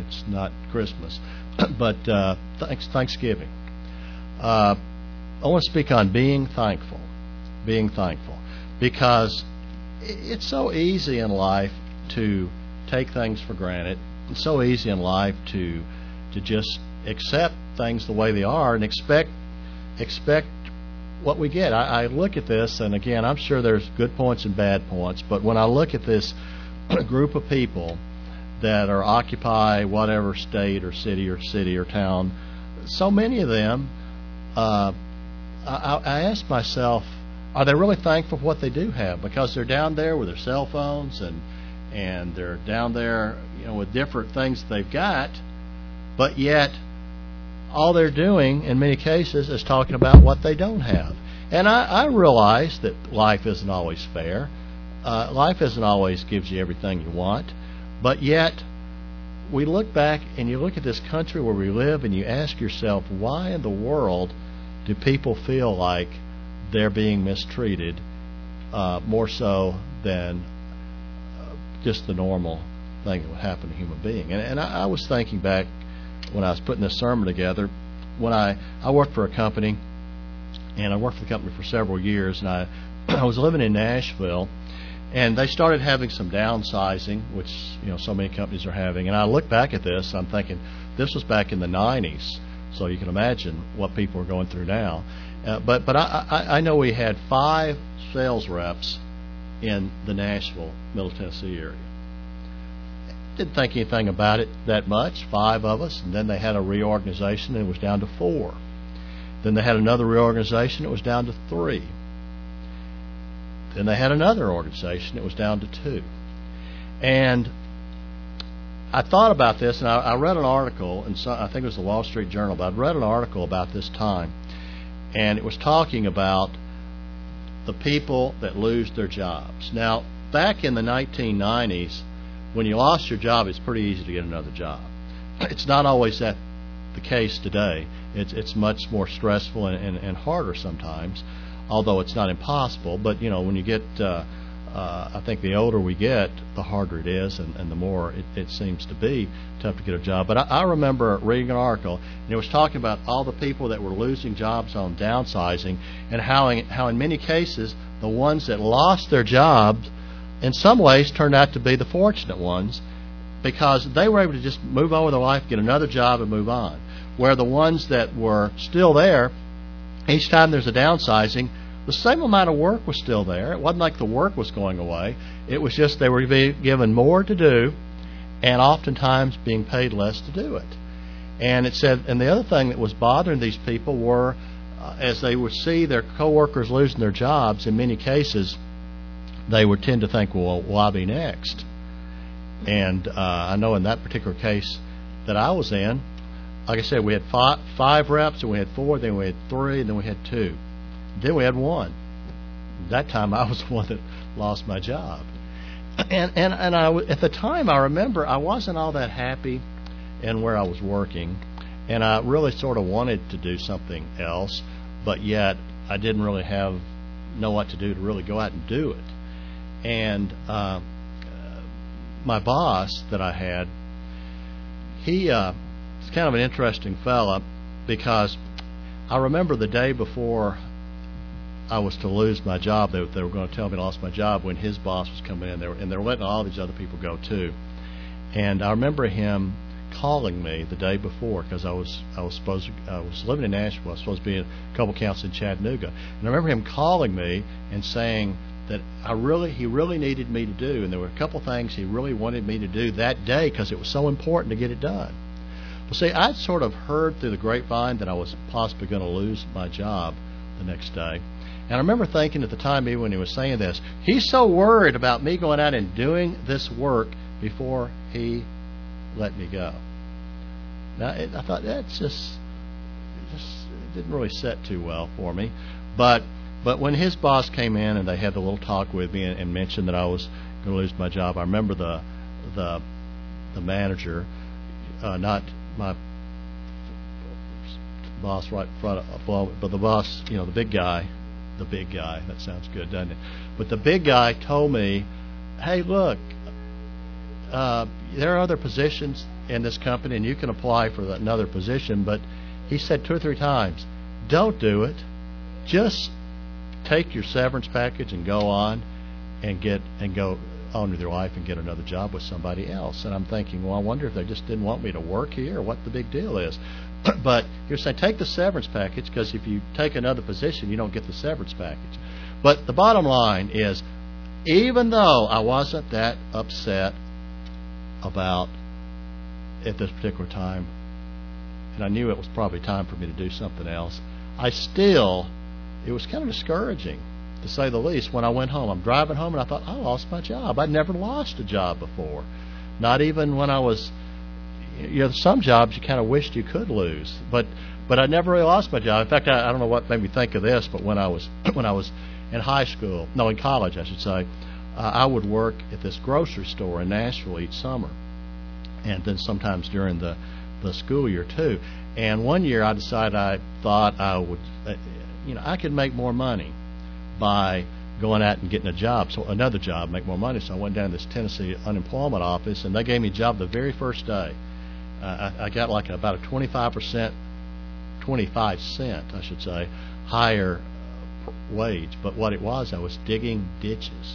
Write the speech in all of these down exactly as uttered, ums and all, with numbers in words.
It's not Christmas, but uh, thanks, Thanksgiving. Uh, I want to speak on being thankful. Being thankful. Because it's so easy in life to take things for granted. It's so easy in life to to just accept things the way they are and expect expect what we get. I, I look at this, and again, I'm sure there's good points and bad points, but when I look at this group of people that are occupy whatever state or city or city or town, so many of them, uh, I, I ask myself, are they really thankful for what they do have? Because they're down there with their cell phones and and they're down there, you know, with different things they've got, but yet all they're doing in many cases is talking about what they don't have. And I, I realize that life isn't always fair. Uh, life isn't always gives you everything you want, but yet we look back and you look at this country where we live and you ask yourself, why in the world do people feel like they're being mistreated uh, more so than uh, just the normal thing that would happen to a human being? And, and I, I was thinking back when I was putting this sermon together, when I, I worked for a company, and I worked for the company for several years, and I, I was living in Nashville, and they started having some downsizing, which you know so many companies are having. And I look back at this, I'm thinking, this was back in the nineties, so you can imagine what people are going through now. Uh, but but I, I, I know we had five sales reps in the Nashville, Middle Tennessee area. Didn't think anything about it that much, five of us, and then they had a reorganization and it was down to four. Then they had another reorganization, it was down to three. Then they had another organization, it was down to two. And I thought about this, and I, I read an article, and so, I think it was the Wall Street Journal, but I'd read an article about this time, and it was talking about the people that lose their jobs. Now, back in the nineteen nineties, when you lost your job, it's pretty easy to get another job. It's not always that the case today. It's it's much more stressful and, and, and harder sometimes, although it's not impossible. But, you know, when you get, uh, uh, I think the older we get, the harder it is, and, and the more it, it seems to be tough to get a job. But I, I remember reading an article, and it was talking about all the people that were losing jobs on downsizing, and how in, how in many cases the ones that lost their jobs in some ways turned out to be the fortunate ones, because they were able to just move on with their life, get another job, and move on. Where the ones that were still there, each time there's a downsizing, the same amount of work was still there. It wasn't like the work was going away. It was just they were being given more to do, and oftentimes being paid less to do it. And it said, and the other thing that was bothering these people were, uh, as they would see their coworkers losing their jobs, in many cases, they would tend to think, well, will I be next? And uh, I know in that particular case that I was in, like I said, we had five, five reps, and we had four, then we had three, and then we had two. Then we had one. That time I was the one that lost my job. And and, and I, at the time, I remember I wasn't all that happy in where I was working, and I really sort of wanted to do something else, but yet I didn't really have know what to do to really go out and do it. And uh, my boss that I had, he uh, was kind of an interesting fella, because I remember the day before I was to lose my job, they, they were going to tell me I lost my job, when his boss was coming in, they were, and they were letting all these other people go too. And I remember him calling me the day before, because I was I was supposed to, I was living in Nashville, I was supposed to be in a couple counts in Chattanooga, and I remember him calling me and saying that I really he really needed me to do, and there were a couple things he really wanted me to do that day because it was so important to get it done. Well, see, I'd sort of heard through the grapevine that I was possibly going to lose my job the next day. And I remember thinking at the time, even when he was saying this, he's so worried about me going out and doing this work before he let me go. Now, it, I thought that's just, just it didn't really set too well for me. But but when his boss came in and they had a little talk with me and, and mentioned that I was going to lose my job, I remember the the the manager, uh, not my boss right in front of, but the boss, you know, the big guy, the big guy. That sounds good, doesn't it? But the big guy told me, "Hey, look, uh, there are other positions in this company, and you can apply for another position. But he said two or three times, don't do it. Just take your severance package and go on and get and go on with your life and get another job with somebody else. And I'm thinking, well, I wonder if they just didn't want me to work here or what the big deal is. But you're saying take the severance package, because if you take another position, you don't get the severance package. But the bottom line is, even though I wasn't that upset about at this particular time, and I knew it was probably time for me to do something else, I still, it was kind of discouraging, to say the least, when I went home. I'm driving home and I thought, I lost my job. I'd never lost a job before. Not even when I was, you know, some jobs you kind of wished you could lose. But but I never really lost my job. In fact, I, I don't know what made me think of this, but when I was when I was in high school, no, in college, I should say, uh, I would work at this grocery store in Nashville each summer, and then sometimes during the, the school year too. And one year I decided I thought I would, uh, you know, I could make more money by going out and getting a job, so another job, make more money. So I went down to this Tennessee unemployment office, and they gave me a job the very first day. Uh, I, I got like about a twenty-five percent, twenty-five cent, I should say, higher wage. But what it was, I was digging ditches,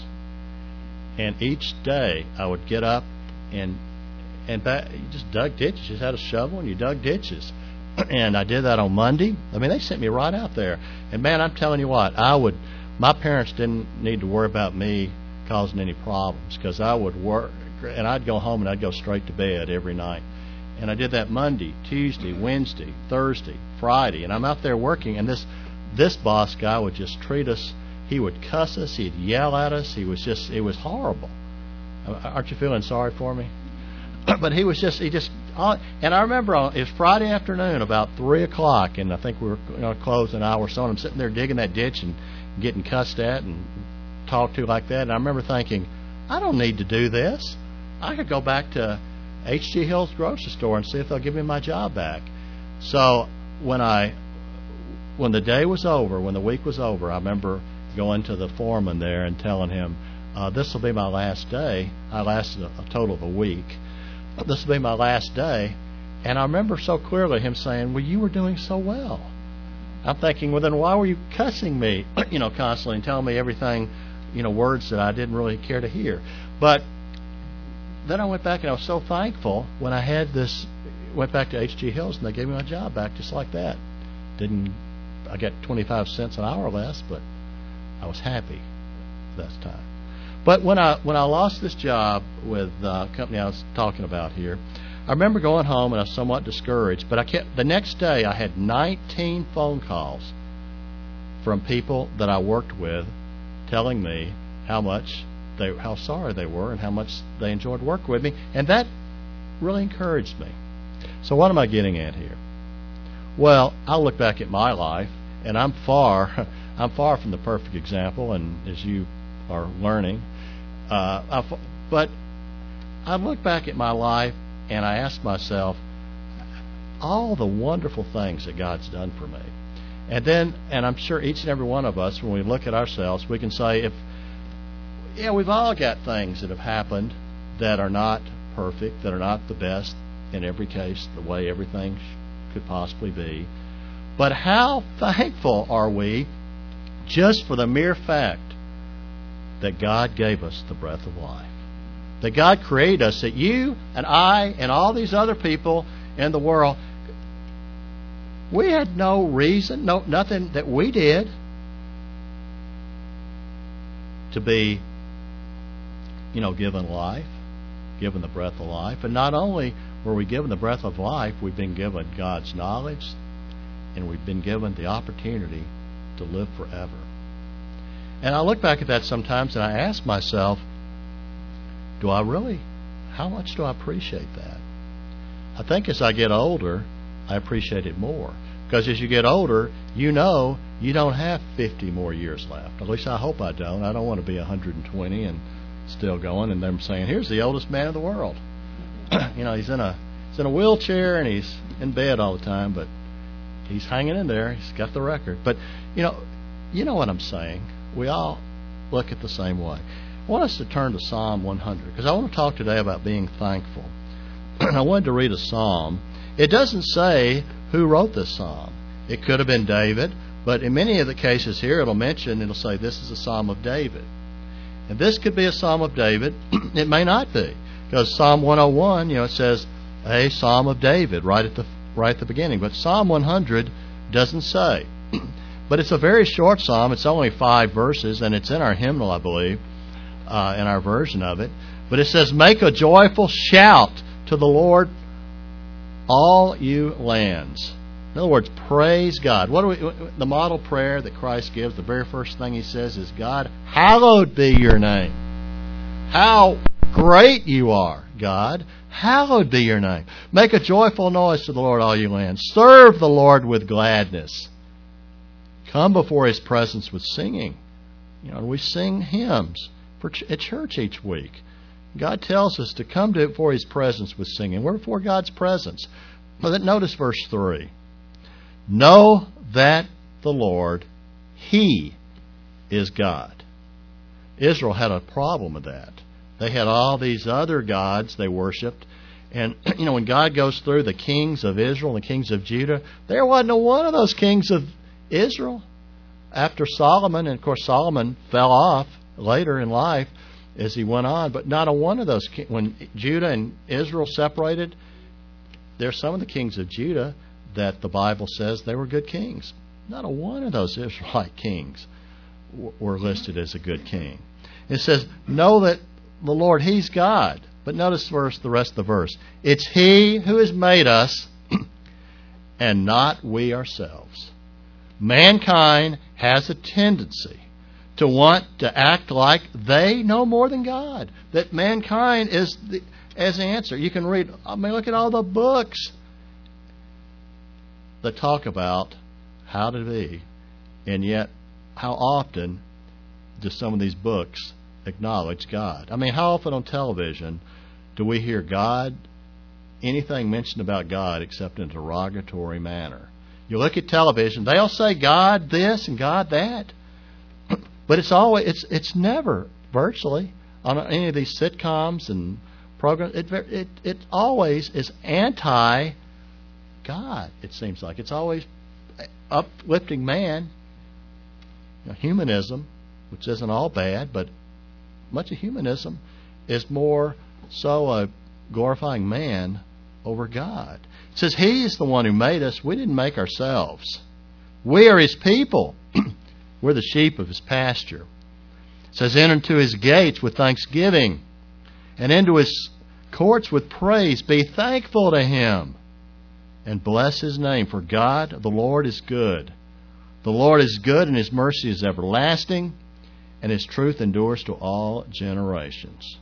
and each day I would get up and and back, you just dug ditches. You just had a shovel and you dug ditches. And I did that on Monday. I mean, they sent me right out there. And man, I'm telling you what, I would. My parents didn't need to worry about me causing any problems, because I would work, and I'd go home and I'd go straight to bed every night. And I did that Monday, Tuesday, Wednesday, Thursday, Friday, and I'm out there working. And this this boss guy would just treat us. He would cuss us. He'd yell at us. He was just. It was horrible. Aren't you feeling sorry for me? But he was just. He just. And I remember on, it was Friday afternoon, about three o'clock, and I think we were going to close an hour or so. And I'm sitting there digging that ditch and getting cussed at and talked to like that. And I remember thinking, I don't need to do this. I could go back to H G Hill's grocery store and see if they'll give me my job back. So when I, when the day was over, when the week was over, I remember going to the foreman there and telling him, uh, this will be my last day. I lasted a, a total of a week. This will be my last day. And I remember so clearly him saying, well, you were doing so well. I'm thinking, well, then why were you cussing me, you know, constantly and telling me everything, you know, words that I didn't really care to hear. But then I went back and I was so thankful when I had this, went back to H G Hills and they gave me my job back just like that. Didn't, I got twenty-five cents an hour less, but I was happy that time. But when I when I lost this job with the company I was talking about here, I remember going home and I was somewhat discouraged. But I kept the next day I had nineteen phone calls from people that I worked with, telling me how much they, how sorry they were and how much they enjoyed working with me, and that really encouraged me. So what am I getting at here? Well, I look back at my life, and I'm far, I'm far from the perfect example, and as you are learning. Uh, I, but I look back at my life and I ask myself all the wonderful things that God's done for me. And then, and I'm sure each and every one of us, when we look at ourselves, we can say, if, yeah, we've all got things that have happened that are not perfect, that are not the best in every case, the way everything could possibly be. But how thankful are we just for the mere fact that God gave us the breath of life, that God created us, that you and I and all these other people in the world, we had no reason, no nothing that we did to be, you know, given life, given the breath of life. And not only were we given the breath of life, we've been given God's knowledge, and we've been given the opportunity to live forever. And I look back at that sometimes and I ask myself, do I really, how much do I appreciate that? I think as I get older, I appreciate it more. Because as you get older, you know you don't have fifty more years left. At least I hope I don't. I don't want to be one hundred twenty and still going and them saying, here's the oldest man in the world. You know, he's in a he's in a wheelchair and he's in bed all the time, but he's hanging in there. He's got the record. But, you know, you know what I'm saying. We all look at the same way. I want us to turn to Psalm one hundred because I want to talk today about being thankful. I wanted to read a psalm. It doesn't say who wrote this psalm. It could have been David, but in many of the cases here it'll mention, it'll say this is a psalm of David. And this could be a psalm of David. It may not be, because Psalm one oh one, you know, it says a psalm of David right at the right at the beginning. But Psalm one hundred doesn't say. But it's a very short psalm. It's only five verses, and it's in our hymnal, I believe, uh, in our version of it. But it says, "Make a joyful shout to the Lord, all you lands." In other words, praise God. What do we, the model prayer that Christ gives, the very first thing He says is, "God, hallowed be your name." How great you are, God. Hallowed be your name. Make a joyful noise to the Lord, all you lands. Serve the Lord with gladness. Come before His presence with singing. You know, we sing hymns for ch- at church each week. God tells us to come to before His presence with singing. We're before God's presence. But notice verse three. Know that the Lord, He is God. Israel had a problem with that. They had all these other gods they worshipped. And, you know, when God goes through the kings of Israel and the kings of Judah, there wasn't a one of those kings of Israel. After Solomon, and of course Solomon fell off later in life as he went on, but not a one of those. When Judah and Israel separated, there's some of the kings of Judah that the Bible says they were good kings. Not a one of those Israelite kings were listed as a good king. It says, know that the Lord, He's God. But notice verse, the rest of the verse. It's He who has made us and not we ourselves. Mankind has a tendency to want to act like they know more than God. That mankind is the, as the answer. You can read, I mean, look at all the books that talk about how to be, and yet how often do some of these books acknowledge God? I mean, how often on television do we hear God, anything mentioned about God except in a derogatory manner? You look at television, they'll say God this and God that, but it's always it's it's never virtually on any of these sitcoms and programs. It it it always is anti God. It seems like it's always uplifting man. You know, humanism, which isn't all bad, but much of humanism is more so a glorifying man over God. It says He is the one who made us. We didn't make ourselves. We are His people. We're the sheep of His pasture. It says, enter into His gates with thanksgiving and into His courts with praise. Be thankful to Him and bless His name, for God, the Lord, is good. The Lord is good, and His mercy is everlasting, and His truth endures to all generations.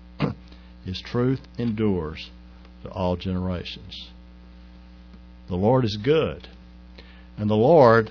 His truth endures to all generations. The Lord is good. And the Lord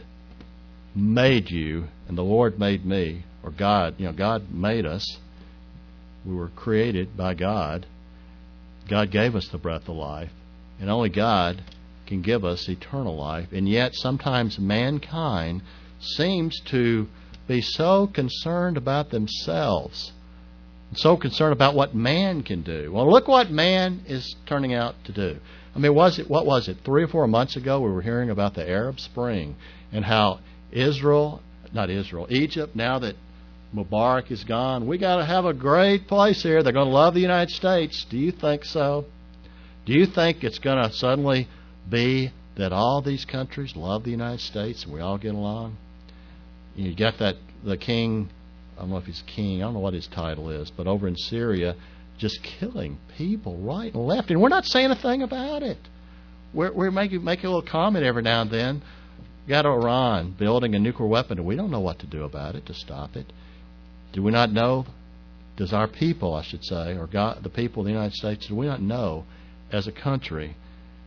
made you, and the Lord made me, or God, you know, God made us. We were created by God. God gave us the breath of life, and only God can give us eternal life. And yet sometimes mankind seems to be so concerned about themselves, so concerned about what man can do. Well, look what man is turning out to do. I mean, was it what was it? Three or four months ago, we were hearing about the Arab Spring and how Israel, not Israel, Egypt, now that Mubarak is gone, we got to have a great place here. They're going to love the United States. Do you think so? Do you think it's going to suddenly be that all these countries love the United States and we all get along? You got that the king, I don't know if he's king, I don't know what his title is, but over in Syria, just killing people right and left, and we're not saying a thing about it. We're, we're making making a little comment every now and then. Got Iran building a nuclear weapon, and we don't know what to do about it to stop it. Do we not know? Does our people, I should say, or God, the people of the United States, do we not know as a country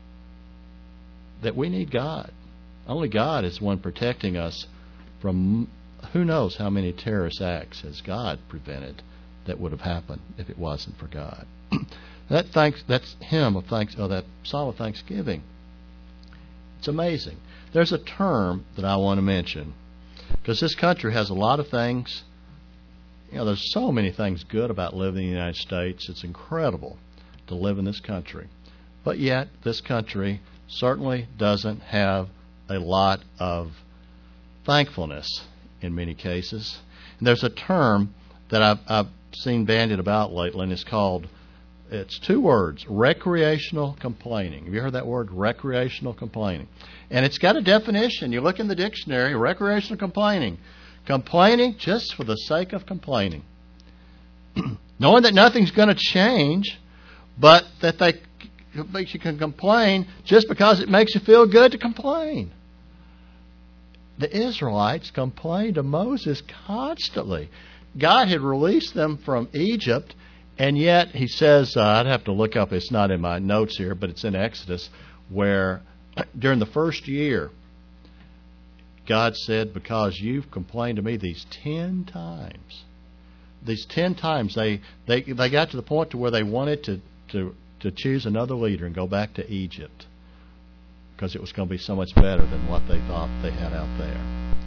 that we need God? Only God is the one protecting us from who knows how many terrorist acts has God prevented that would have happened if it wasn't for God. that thanks that's hymn of thanks or that psalm of thanksgiving. It's amazing. There's a term that I want to mention because this country has a lot of things you know, there's so many things good about living in the United States. It's incredible to live in this country. But yet, this country certainly doesn't have a lot of thankfulness in many cases. And there's a term that I've, I've seen bandied about lately, and it's called, it's two words, recreational complaining. Have you heard that word, recreational complaining? And it's got a definition. You look in the dictionary, recreational complaining. Complaining just for the sake of complaining. Knowing that nothing's going to change, but that they, you can complain just because it makes you feel good to complain. The Israelites complained to Moses constantly. God had released them from Egypt, and yet he says, uh, I'd have to look up, it's not in my notes here, but it's in Exodus, where during the first year, God said, because you've complained to me these ten times, these ten times, they, they, they got to the point to where they wanted to, to, to choose another leader and go back to Egypt, because it was going to be so much better than what they thought they had out there.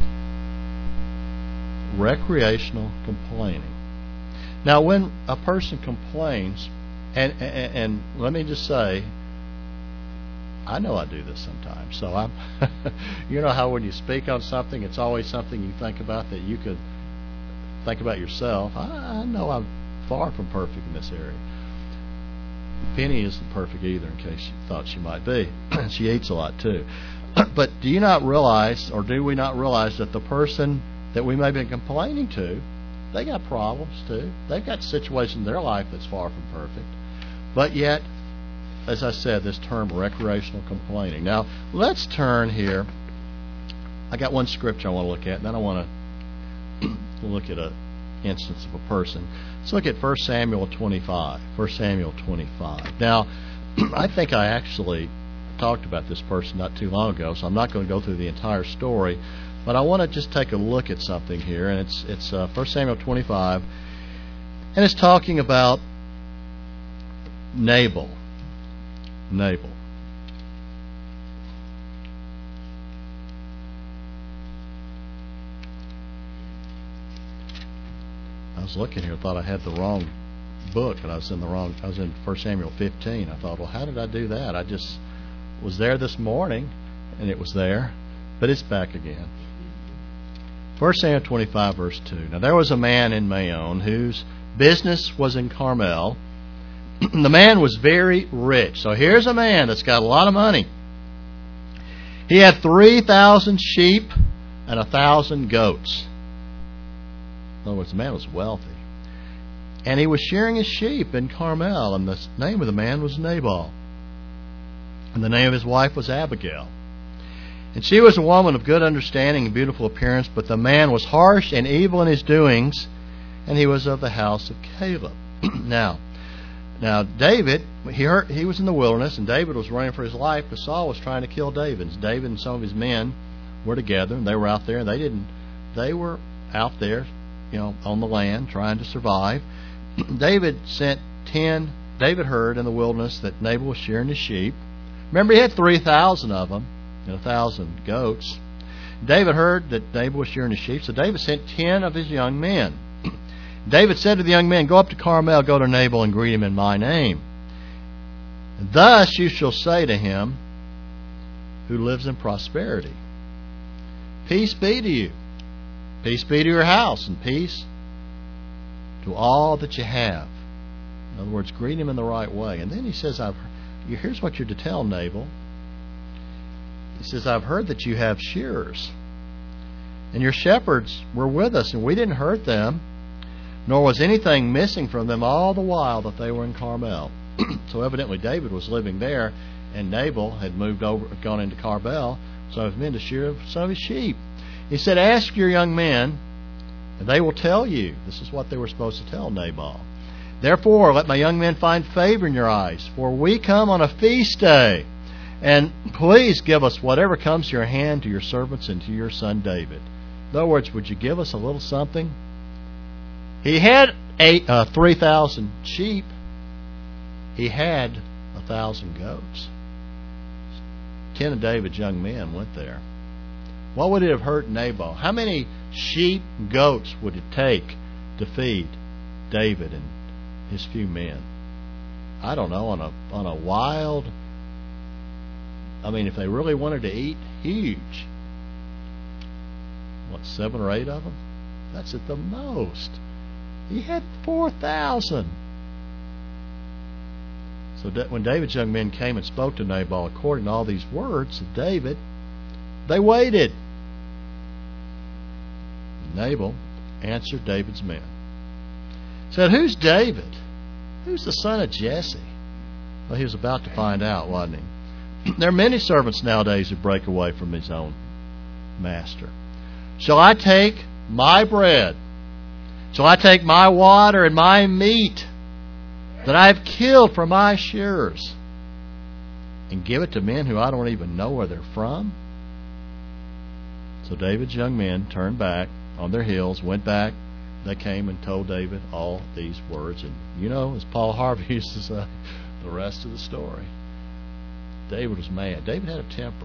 Recreational complaining. Now, when a person complains, and, and, and let me just say, I know I do this sometimes. So I'm, you know how when you speak on something, it's always something you think about that you could think about yourself. I, I know I'm far from perfect in this area. Penny isn't perfect either, in case you thought she might be. She eats a lot too. But do you not realize, or do we not realize, that the person that we may be complaining to, they got problems too. They've got situations in their life that's far from perfect. But yet, as I said, this term recreational complaining. Now, let's turn here. I got one scripture I want to look at, and then I want to look at an instance of a person. Let's look at First Samuel twenty-five. First Samuel twenty-five. Now, I think I actually talked about this person not too long ago, so I'm not going to go through the entire story. But I want to just take a look at something here, and it's it's uh, First Samuel twenty-five, and it's talking about Nabal. Nabal. I was looking here, thought I had the wrong book, and I was in the wrong. I was in First Samuel fifteen. I thought, well, how did I do that? I just was there this morning, and it was there, but it's back again. First Samuel twenty-five, verse two. Now there was a man in Maon whose business was in Carmel. The man was very rich. So here's a man that's got a lot of money. He had three thousand sheep and a thousand goats. In other words, the man was wealthy. And he was shearing his sheep in Carmel, and the name of the man was Nabal. And the name of his wife was Abigail. And she was a woman of good understanding and beautiful appearance, but the man was harsh and evil in his doings, and he was of the house of Caleb. now, now David, he heard, he was in the wilderness, and David was running for his life because Saul was trying to kill David. And David and some of his men were together, and they were out there, and they didn't. They were out there, you know, on the land trying to survive. David sent ten. David heard in the wilderness that Nabal was shearing his sheep. Remember, he had three thousand of them. And a thousand goats. David heard that Nabal was shearing his sheep, so David sent ten of his young men. David said to the young men, "Go up to Carmel, go to Nabal, and greet him in my name. Thus you shall say to him, who lives in prosperity, peace be to you, peace be to your house, and peace to all that you have." In other words, greet him in the right way. And then he says, "I've here's what you're to tell Nabal." He says, "I've heard that you have shearers, and your shepherds were with us, and we didn't hurt them, nor was anything missing from them all the while that they were in Carmel." So evidently David was living there, and Nabal had moved over, gone into Carmel, so his men to shear some of his sheep. He said, "Ask your young men, and they will tell you." This is what they were supposed to tell Nabal. "Therefore, let my young men find favor in your eyes, for we come on a feast day. And please give us whatever comes to your hand, to your servants and to your son David." In other words, would you give us a little something? He had eight, uh, three thousand sheep. He had a thousand goats. Ten of David's young men went there. What would it have hurt Nabal? How many sheep, goats would it take to feed David and his few men. I don't know, on a on a wild, I mean, if they really wanted to eat, huge. What, seven or eight of them? That's at the most. He had four thousand. So when David's young men came and spoke to Nabal according to all these words of David, they waited. Nabal answered David's men. Said, "Who's David? Who's the son of Jesse?" Well, he was about to find out, wasn't he? There are many servants nowadays who break away from his own master. "Shall I take my bread? Shall I take my water and my meat that I have killed for my shearers and give it to men who I don't even know where they're from?" So David's young men turned back on their heels, went back. They came and told David all these words. And you know, as Paul Harvey used to say, the rest of the story. David was mad. David had a temper.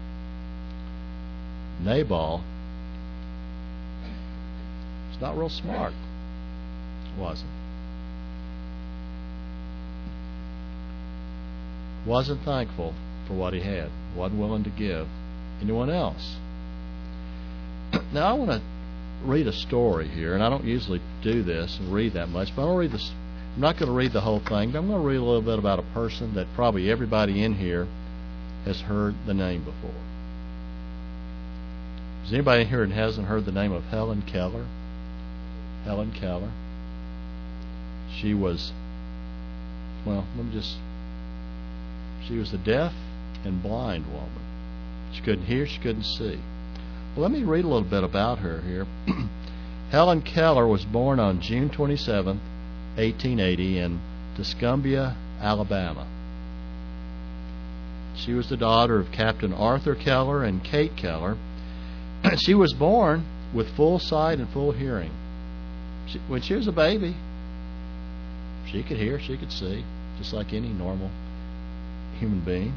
Nabal was not real smart, wasn't. Wasn't thankful for what he had. Wasn't willing to give anyone else. Now I want to read a story here, and I don't usually do this and read that much, but I'm, read this, I'm not going to read the whole thing, but I'm going to read a little bit about a person that probably everybody in here has heard the name before. Is anybody in here that hasn't heard the name of Helen Keller? Helen Keller. She was, well, let me just, she was a deaf and blind woman. She couldn't hear, she couldn't see. Well, let me read a little bit about her here. Helen Keller was born on June twenty-seventh, eighteen eighty in Tuscumbia, Alabama. She was the daughter of Captain Arthur Keller and Kate Keller. She was born with full sight and full hearing. She, when she was a baby, she could hear, she could see, just like any normal human being.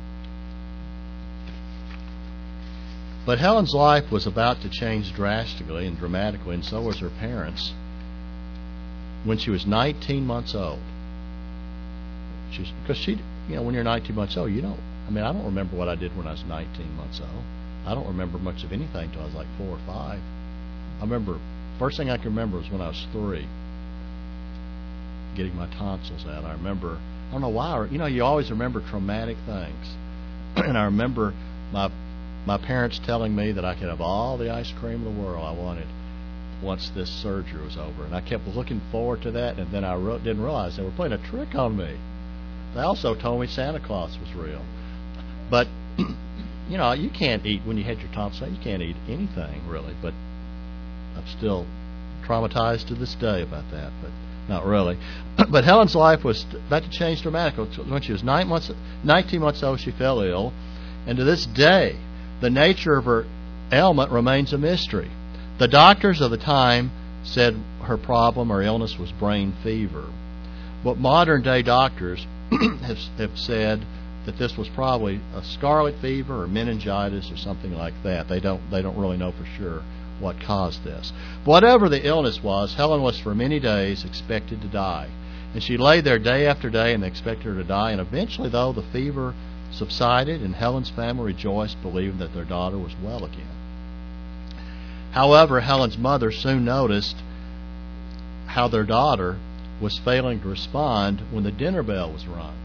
But Helen's life was about to change drastically and dramatically, and so was her parents, when she was nineteen months old. She's, because she, you know, when you're nineteen months old, you don't, I mean, I don't remember what I did when I was nineteen months old. I don't remember much of anything until I was like four or five. I remember, first thing I can remember was when I was three, getting my tonsils out. I remember, I don't know why, you know, you always remember traumatic things. And I remember my my parents telling me that I could have all the ice cream in the world I wanted once this surgery was over. And I kept looking forward to that, and then I re- didn't realize they were playing a trick on me. They also told me Santa Claus was real. But, you know, you can't eat, when you had your tonsils out, you can't eat anything, really. But I'm still traumatized to this day about that, but not really. But Helen's life was about to change dramatically. When she was nine months, nineteen months old, she fell ill. And to this day, the nature of her ailment remains a mystery. The doctors of the time said her problem or illness was brain fever. But modern day doctors have, have said that this was probably a scarlet fever or meningitis or something like that. They don't they don't really know for sure what caused this. Whatever the illness was, Helen was for many days expected to die. And she lay there day after day and they expected her to die. And eventually, though, the fever subsided, and Helen's family rejoiced, believing that their daughter was well again. However, Helen's mother soon noticed how their daughter was failing to respond when the dinner bell was rung,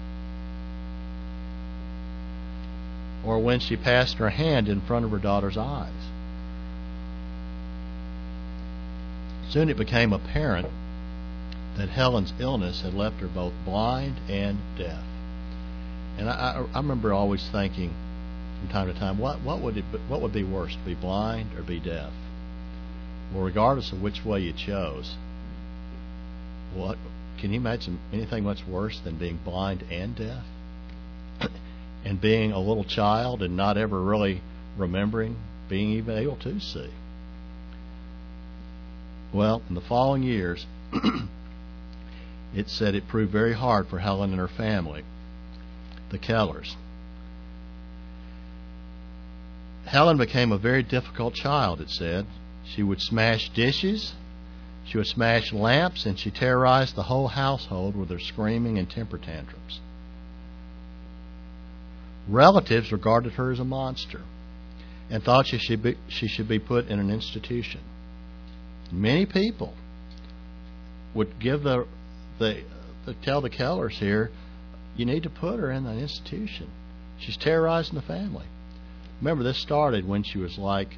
or when she passed her hand in front of her daughter's eyes. Soon it became apparent that Helen's illness had left her both blind and deaf. And I, I remember always thinking from time to time, what, what would it, what would be worse, be blind or be deaf? Well, regardless of which way you chose, what can you imagine anything much worse than being blind and deaf? And being a little child and not ever really remembering being even able to see? Well, in the following years, it said it proved very hard for Helen and her family, the Kellers. Helen became a very difficult child, it said. She would smash dishes. She would smash lamps, and she terrorized the whole household with her screaming and temper tantrums. Relatives regarded her as a monster and thought she should be, she should be put in an institution. Many people would give the, the, the tell the Kellers here, you need to put her in an institution. She's terrorizing the family. Remember, this started when she was like,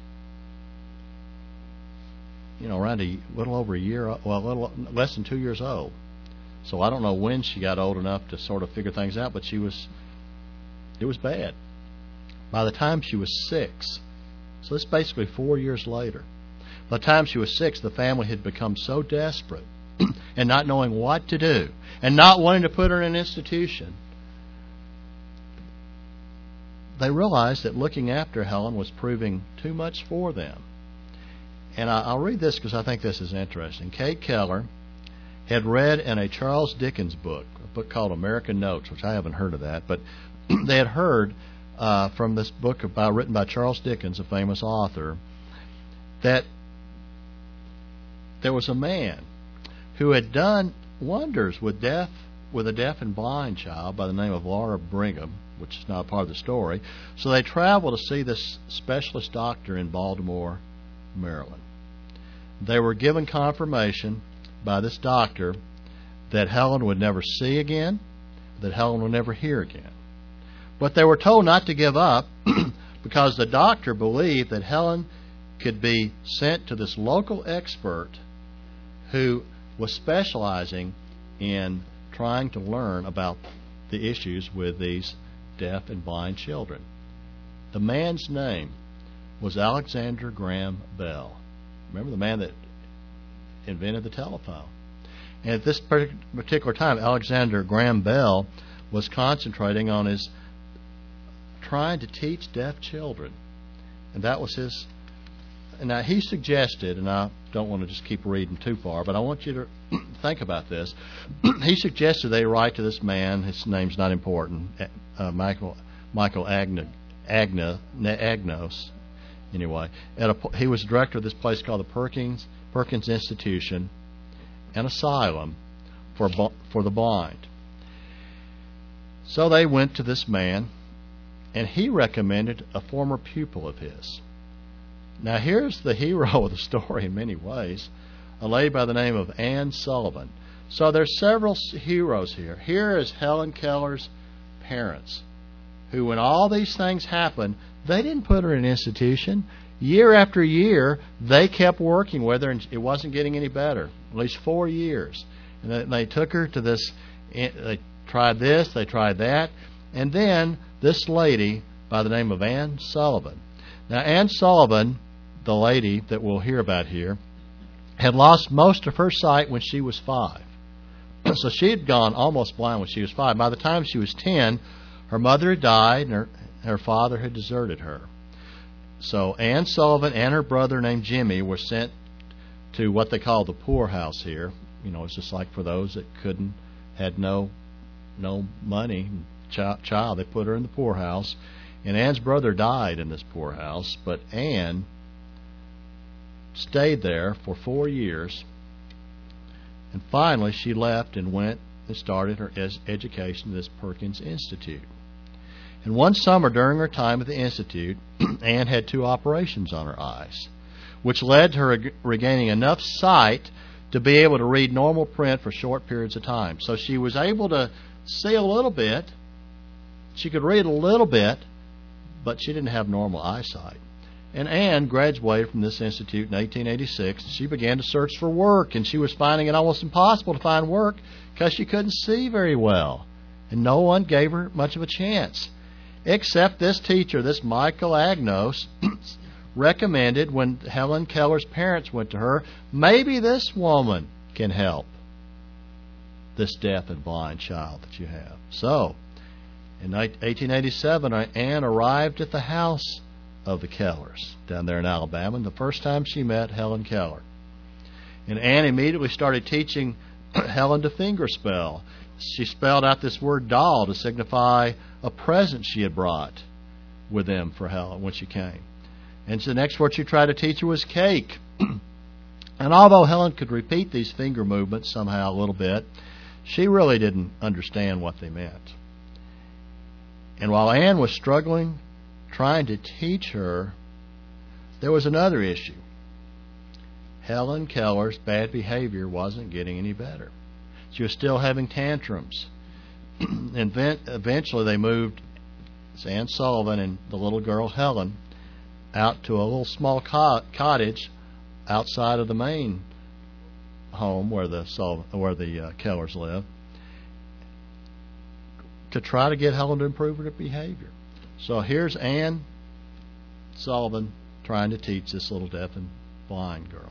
you know, around a little over a year, well, a little less than two years old. So I don't know when she got old enough to sort of figure things out, but she was, it was bad. By the time she was six, so this is basically four years later, by the time she was six, the family had become so desperate and not knowing what to do and not wanting to put her in an institution, they realized that looking after Helen was proving too much for them. And I'll read this because I think this is interesting. Kate Keller had read in a Charles Dickens book, a book called American Notes, which I haven't heard of that, but they had heard uh, from this book about, written by Charles Dickens, a famous author, that there was a man who had done wonders with deaf, with a deaf and blind child by the name of Laura Brigham, which is not a part of the story. So they traveled to see this specialist doctor in Baltimore, Maryland. They were given confirmation by this doctor that Helen would never see again, that Helen would never hear again. But they were told not to give up because the doctor believed that Helen could be sent to this local expert who was specializing in trying to learn about the issues with these deaf and blind children. The man's name was Alexander Graham Bell. Remember, the man that invented the telephone. And at this particular time, Alexander Graham Bell was concentrating on his trying to teach deaf children. And that was his... And now he suggested, and I don't want to just keep reading too far, but I want you to think about this. He suggested they write to this man, his name's not important, uh, Michael Michael Agna, Agna, Agnos, anyway. At a, he was director of this place called the Perkins Perkins Institution, an asylum for for the blind. So they went to this man, and he recommended a former pupil of his. Now here's the hero of the story in many ways, a lady by the name of Anne Sullivan. So there's several heroes here. Here is Helen Keller's parents, who when all these things happened, they didn't put her in an institution. Year after year, they kept working with her, and it wasn't getting any better, at least four years. And they, they took her to this, they tried this, they tried that, and then this lady by the name of Anne Sullivan. Now, Anne Sullivan, the lady that we'll hear about here, had lost most of her sight when she was five. So she had gone almost blind when she was five. By the time she was ten, her mother had died and her, her father had deserted her. So Anne Sullivan and her brother named Jimmy were sent to what they call the poorhouse here. You know, it's just like for those that couldn't, had no no money, child, child they put her in the poorhouse. And Anne's brother died in this poorhouse, but Anne stayed there for four years. And finally, she left and went and started her education at this Perkins Institute. And one summer during her time at the Institute, Anne had two operations on her eyes, which led to her regaining enough sight to be able to read normal print for short periods of time. So she was able to see a little bit. She could read a little bit, but she didn't have normal eyesight. And Anne graduated from this institute in eighteen eighty-six. She began to search for work, and she was finding it almost impossible to find work because she couldn't see very well. And no one gave her much of a chance, except this teacher, this Michael Agnos, recommended when Helen Keller's parents went to her, maybe this woman can help this deaf and blind child that you have. So, in eighteen eighty-seven, Anne arrived at the house of the Kellers down there in Alabama, and the first time she met Helen Keller. And Anne immediately started teaching Helen to fingerspell. She spelled out this word doll to signify a present she had brought with them for Helen when she came. And so the next word she tried to teach her was cake. And although Helen could repeat these finger movements somehow a little bit, she really didn't understand what they meant. And while Anne was struggling, trying to teach her, there was another issue. Helen Keller's bad behavior wasn't getting any better. She was still having tantrums. And eventually they moved Anne Sullivan and the little girl Helen out to a little small cottage outside of the main home where the where the uh, Kellers live, to try to get Helen to improve her behavior. So here's Anne Sullivan trying to teach this little deaf and blind girl.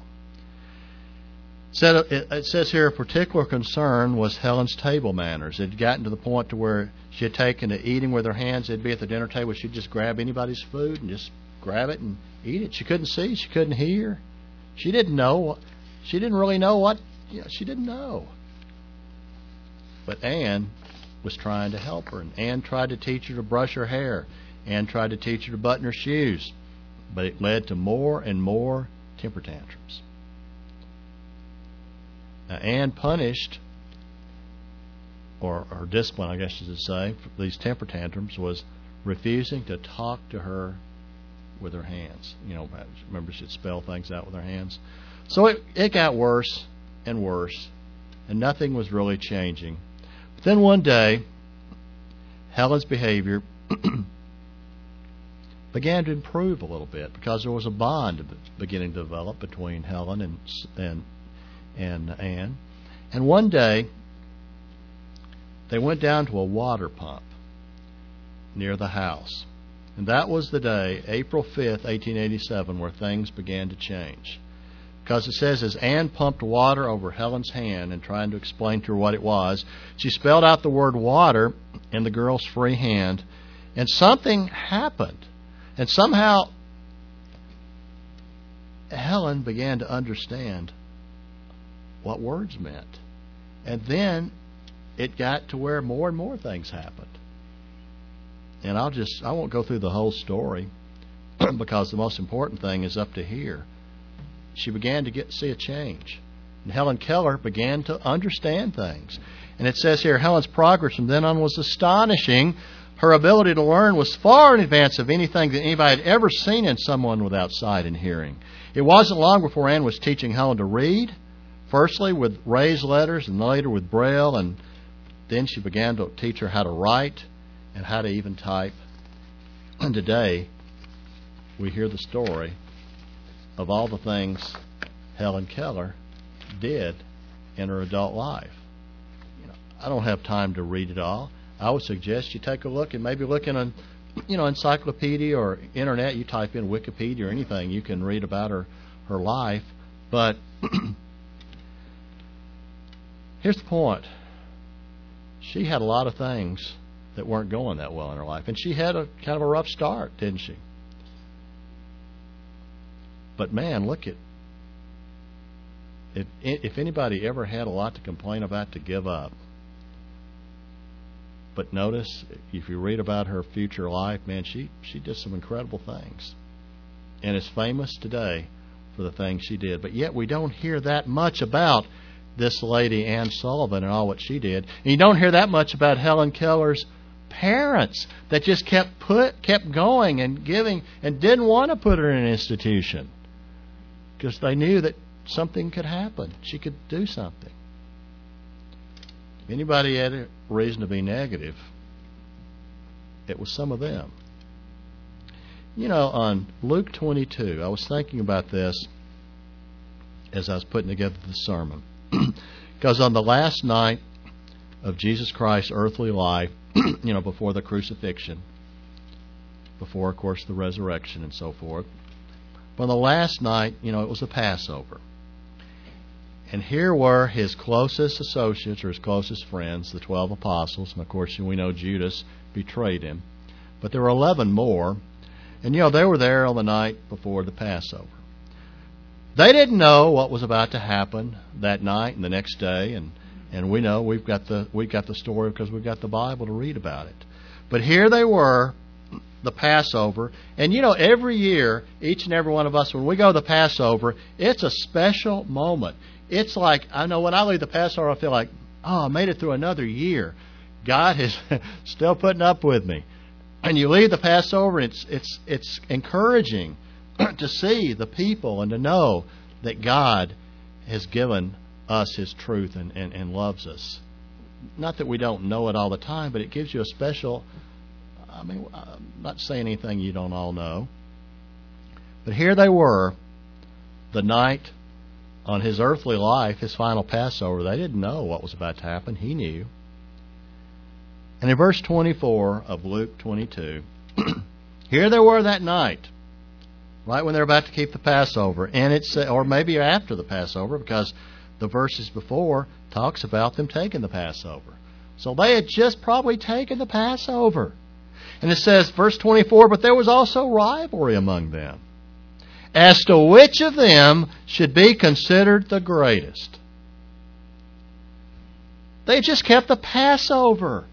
It says here a particular concern was Helen's table manners. It had gotten to the point to where she had taken to eating with her hands. They'd be at the dinner table. She'd just grab anybody's food and just grab it and eat it. She couldn't see. She couldn't hear. She didn't know. She didn't really know what. You know, she didn't know. But Anne was trying to help her. And Anne tried to teach her to brush her hair. Anne tried to teach her to button her shoes. But it led to more and more temper tantrums. Now, Anne punished, or her discipline, I guess you should say, for these temper tantrums was refusing to talk to her with her hands. You know, remember she'd spell things out with her hands. So it, it got worse and worse, and nothing was really changing. But then one day, Helen's behavior began to improve a little bit because there was a bond beginning to develop between Helen and and and Anne. And one day, they went down to a water pump near the house. And that was the day, April fifth, eighteen eighty-seven, where things began to change. Because it says, as Anne pumped water over Helen's hand and trying to explain to her what it was, she spelled out the word water in the girl's free hand, and something happened. And somehow, Helen began to understand what words meant. And then it got to where more and more things happened. And I'll just, I won't go through the whole story because the most important thing is up to here. She began to get see a change. And Helen Keller began to understand things. And it says here, Helen's progress from then on was astonishing. Her ability to learn was far in advance of anything that anybody had ever seen in someone without sight and hearing. It wasn't long before Anne was teaching Helen to read, firstly with raised letters and later with Braille, and then she began to teach her how to write and how to even type. And today, we hear the story of all the things Helen Keller did in her adult life. You know, I don't have time to read it all. I would suggest you take a look and maybe look in a, you know, encyclopedia or internet. You type in Wikipedia or anything, you can read about her, her life. But here's the point. She had a lot of things that weren't going that well in her life. And she had a kind of a rough start, didn't she? But man, look at, if, if anybody ever had a lot to complain about, to give up. But notice, if you read about her future life, man, she, she did some incredible things. And is famous today for the things she did. But yet we don't hear that much about this lady, Anne Sullivan, and all what she did. And you don't hear that much about Helen Keller's parents that just kept put kept going and giving and didn't want to put her in an institution because they knew that something could happen. She could do something. If anybody had a reason to be negative, it was some of them. You know, on Luke twenty-two, I was thinking about this as I was putting together the sermon. Because on the last night of Jesus Christ's earthly life, you know, before the crucifixion, before, of course, the resurrection and so forth, but on the last night, you know, it was the Passover. And here were his closest associates or his closest friends, the twelve apostles. And, of course, we know Judas betrayed him. But there were eleven more. And, you know, they were there on the night before the Passover. They didn't know what was about to happen that night and the next day. And, and we know we've got the we've got the story because we've got the Bible to read about it. But here they were the Passover. And, you know, every year, each and every one of us, when we go to the Passover, it's a special moment. It's like, I know when I leave the Passover, I feel like, oh, I made it through another year. God is still putting up with me. And you leave the Passover, and it's it's it's encouraging to see the people and to know that God has given us His truth and, and, and loves us. Not that we don't know it all the time, but it gives you a special, I mean, I'm not saying anything you don't all know. But here they were, the night on His earthly life, His final Passover. They didn't know what was about to happen. He knew. And in verse twenty-four of Luke twenty-two, here they were that night, right when they're about to keep the Passover, and it's or maybe after the Passover, because the verses before talks about them taking the Passover. So they had just probably taken the Passover. And it says, verse twenty-four, but there was also rivalry among them, as to which of them should be considered the greatest. They just kept the Passover.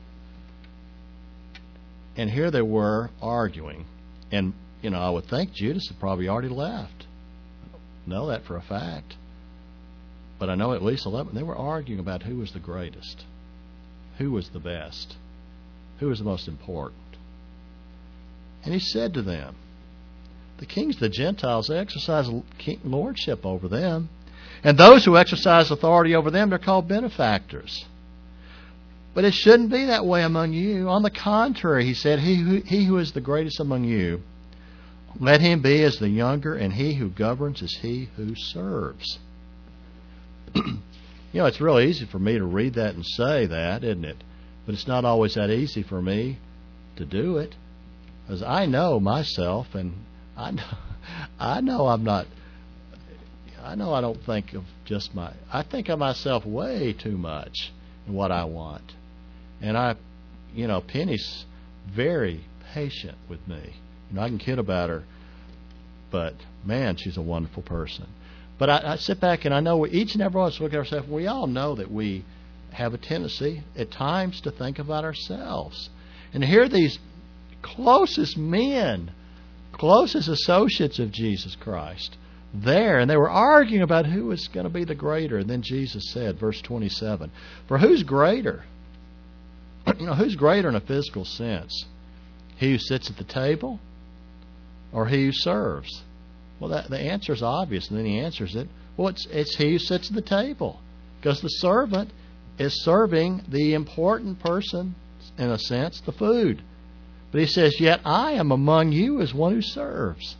And here they were arguing. And, you know, I would think Judas had probably already left. I don't know that for a fact. But I know at least eleven. They were arguing about who was the greatest, who was the best, who was the most important. And He said to them, the kings of the Gentiles, they exercise lordship over them. And those who exercise authority over them, they're called benefactors. But it shouldn't be that way among you. On the contrary, He said, he who, he who is the greatest among you, let him be as the younger, and he who governs as he who serves. You know, it's real easy for me to read that and say that, isn't it? But it's not always that easy for me to do it. Because I know myself, and I know, I know I'm not, I know I don't think of just my, I think of myself way too much in what I want. And I, you know, Penny's very patient with me. You know, I can kid about her, but man, she's a wonderful person. But I, I sit back and I know we, each and every one of us look at ourselves. We all know that we have a tendency at times to think about ourselves. And here these closest men, closest associates of Jesus Christ, there, and they were arguing about who was going to be the greater. And then Jesus said, verse twenty-seven, for who's greater? You know, who's greater in a physical sense? He who sits at the table or he who serves? Well, that, the answer is obvious, and then He answers it. Well, it's, it's he who sits at the table, because the servant is serving the important person, in a sense, the food. But He says, yet I am among you as one who serves.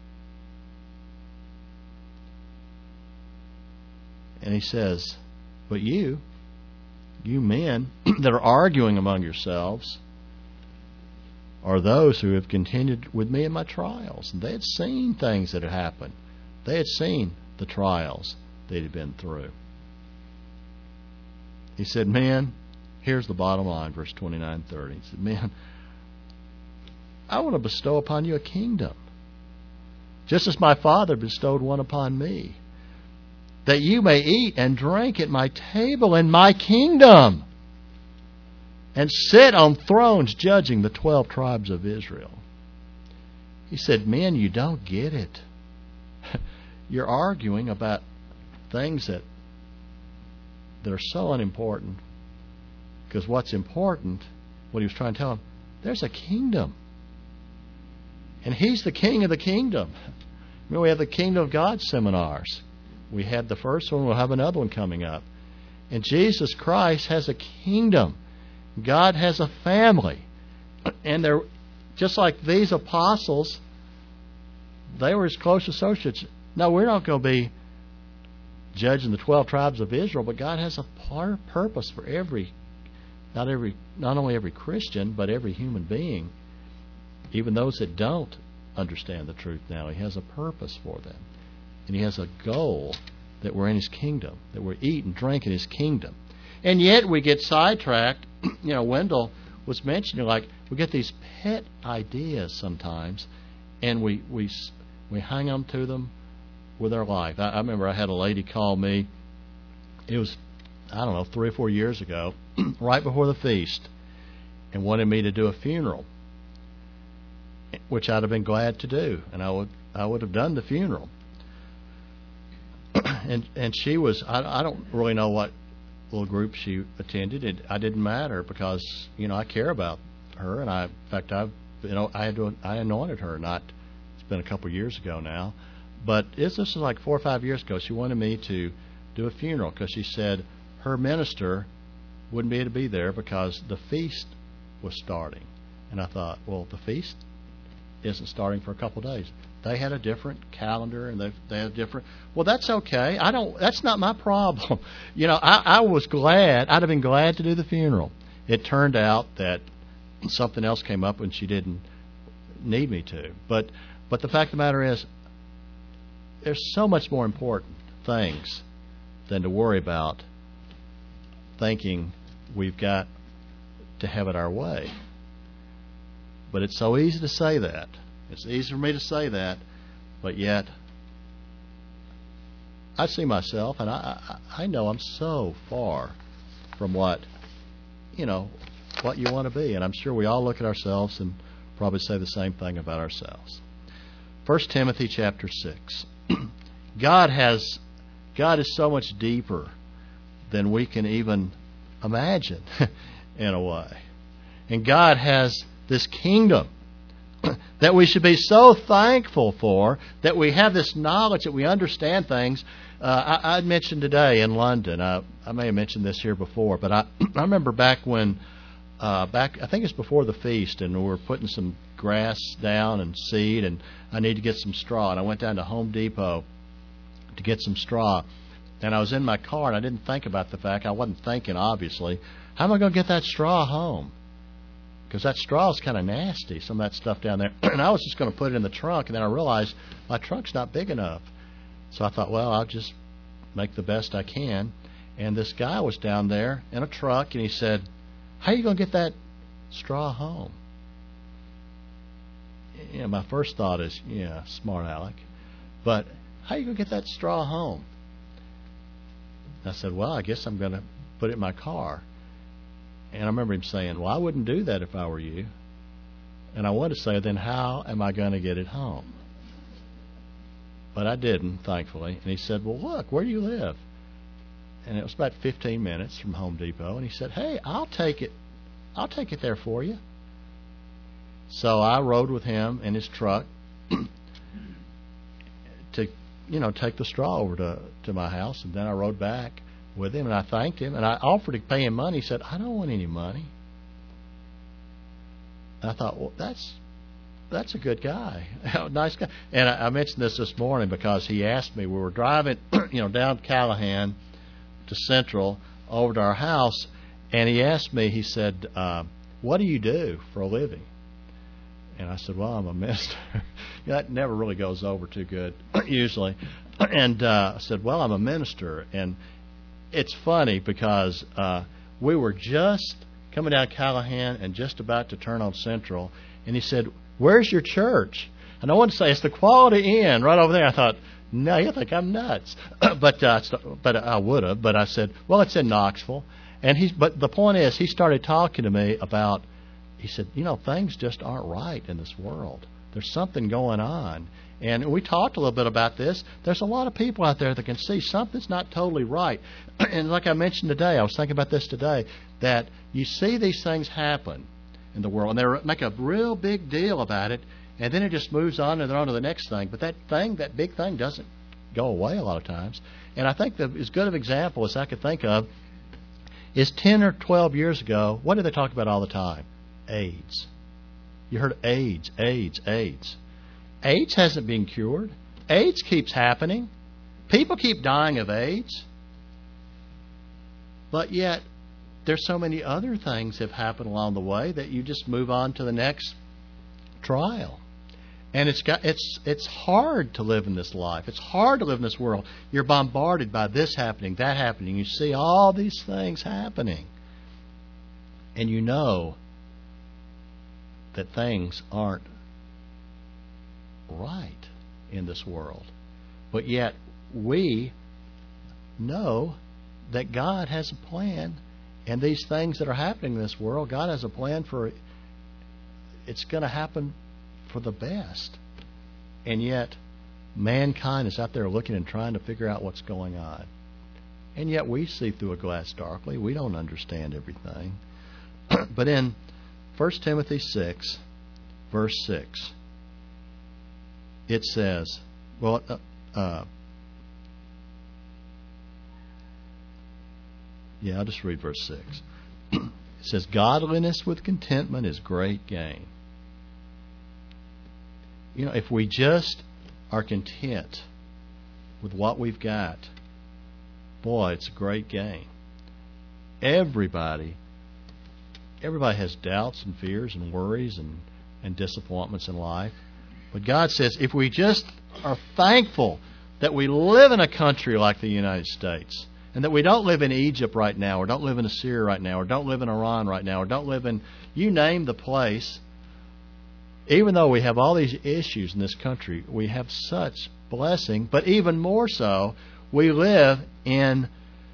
And He says, but you, you men that are arguing among yourselves, are those who have continued with me in my trials. And they had seen things that had happened. They had seen the trials they had been through. He said, men, here's the bottom line, verse twenty-nine thirty. He said, men, I want to bestow upon you a kingdom, just as my Father bestowed one upon me, that you may eat and drink at my table in my kingdom, and sit on thrones judging the twelve tribes of Israel. He said, men, you don't get it. You're arguing about things that, that are so unimportant. Because what's important, what He was trying to tell them, there's a kingdom. And He's the king of the kingdom. I mean, we have the Kingdom of God seminars. We had the first one. We'll have another one coming up. And Jesus Christ has a kingdom. God has a family. And they're just like these apostles, they were His close associates. No, we're not going to be judging the twelve tribes of Israel, but God has a par- purpose for every, not every, not only every Christian, but every human being, even those that don't understand the truth now. He has a purpose for them. And He has a goal that we're in His kingdom, that we eat and drink in His kingdom. And yet we get sidetracked. You know, Wendell was mentioning, like, we get these pet ideas sometimes, and we we we hang on to them with our life. I, I remember I had a lady call me. It was, I don't know, three or four years ago, right before the feast, and wanted me to do a funeral. which I'd have been glad to do, and I would I would have done the funeral. and and she was I, I don't really know what little group she attended. It I didn't matter because you know I care about her, and I in fact I you know I had to, I anointed her. Not it's been a couple of years ago now, but it's, this was like four or five years ago. She wanted me to do a funeral because she said her minister wouldn't be able to be there because the feast was starting. And I thought, well, the feast isn't starting for a couple of days. They had a different calendar, and they they had a different. Well, that's okay. I don't. That's not my problem. You know, I, I was glad. I'd have been glad to do the funeral. It turned out that something else came up, and she didn't need me to. But but the fact of the matter is, there's so much more important things than to worry about thinking we've got to have it our way. But it's so easy to say that. It's easy for me to say that, but yet I see myself, and I, I, I know I'm so far from what, you know, what you want to be. And I'm sure we all look at ourselves and probably say the same thing about ourselves. First Timothy chapter six. God has, God is so much deeper than we can even imagine in a way. And God has this kingdom that we should be so thankful for, that we have this knowledge, that we understand things. Uh, I, I mentioned today in London, uh, I may have mentioned this here before, but I, I remember back when, uh, back I think it's before the feast, and we were putting some grass down and seed, and I need to get some straw. And I went down to Home Depot to get some straw. And I was in my car, and I didn't think about the fact, I wasn't thinking, obviously, how am I going to get that straw home? Because that straw is kind of nasty, some of that stuff down there. And I was just going to put it in the trunk, and then I realized my trunk's not big enough. So I thought, well, I'll just make the best I can. And this guy was down there in a truck, and he said, how are you going to get that straw home? You know, my first thought is, yeah, smart Alec. But how are you going to get that straw home? I said, well, I guess I'm going to put it in my car. And I remember him saying, well, I wouldn't do that if I were you. And I wanted to say, then how am I going to get it home? But I didn't, thankfully. And he said, well, look, where do you live? And it was about fifteen minutes from Home Depot. And he said, hey, I'll take it. I'll take it there for you. So I rode with him in his truck to, you know, take the straw over to, to my house. And then I rode back with him, and I thanked him, and I offered to pay him money. He said, I don't want any money. And I thought, well, that's that's a good guy, nice guy. And I, I mentioned this this morning because he asked me. We were driving, you know, down Callahan to Central over to our house, and he asked me. He said, uh, "What do you do for a living?" And I said, well, I'm a minister. That never really goes over too good, usually. And uh, I said, well, I'm a minister. And it's funny because uh, we were just coming down Callahan and just about to turn on Central. And he said, where's your church? And I wanted to say, it's the Quality Inn right over there. I thought, no, you think I'm nuts. but uh, but I would have. But I said, well, it's in Knoxville. And he's. But the point is, he started talking to me about, he said, you know, things just aren't right in this world. There's something going on. And we talked a little bit about this. There's a lot of people out there that can see something's not totally right. And like I mentioned today, I was thinking about this today, that you see these things happen in the world, and they make a real big deal about it, and then it just moves on and they're on to the next thing. But that thing, that big thing, doesn't go away a lot of times. And I think that as good of an example as I could think of is ten or twelve years ago, what did they talk about all the time? AIDS. You heard AIDS, AIDS, AIDS. AIDS hasn't been cured. AIDS keeps happening. People keep dying of AIDS. But yet, there's so many other things that have happened along the way that you just move on to the next trial. And it's got it's it's hard to live in this life. It's hard to live in this world. You're bombarded by this happening, that happening. You see all these things happening. And you know that things aren't right in this world. But yet we know that God has a plan, and these things that are happening in this world, God has a plan for it's going to happen for the best. And yet, mankind is out there looking and trying to figure out what's going on. And yet we see through a glass darkly. We don't understand everything. But in First Timothy six, verse six, it says, well, uh, uh, yeah, I'll just read verse six. It says, godliness with contentment is great gain. You know, if we just are content with what we've got, boy, it's a great gain. Everybody, everybody has doubts and fears and worries and, and disappointments in life. But God says if we just are thankful that we live in a country like the United States, and that we don't live in Egypt right now, or don't live in Assyria right now, or don't live in Iran right now, or don't live in, you name the place, even though we have all these issues in this country, we have such blessing. But even more so, we live in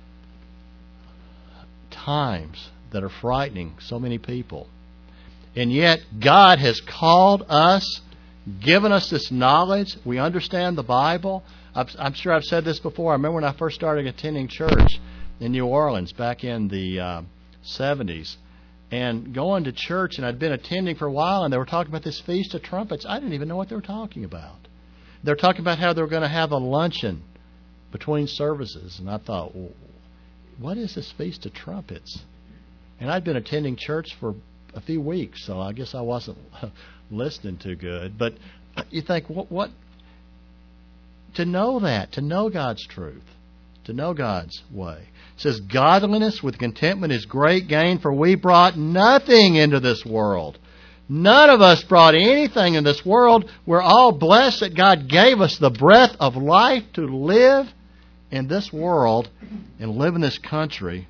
times that are frightening so many people. And yet, God has called us, given us this knowledge. We understand the Bible. I'm sure I've said this before. I remember when I first started attending church in New Orleans back in the uh, seventies. And going to church, and I'd been attending for a while, and they were talking about this Feast of Trumpets. I didn't even know what they were talking about. They were talking about how they were going to have a luncheon between services. And I thought, well, what is this Feast of Trumpets? And I'd been attending church for a few weeks, so I guess I wasn't listening too good. But you think, what, what? To know that, to know God's truth, to know God's way. It says, godliness with contentment is great gain, for we brought nothing into this world. None of us brought anything in this world. We're all blessed that God gave us the breath of life to live in this world and live in this country.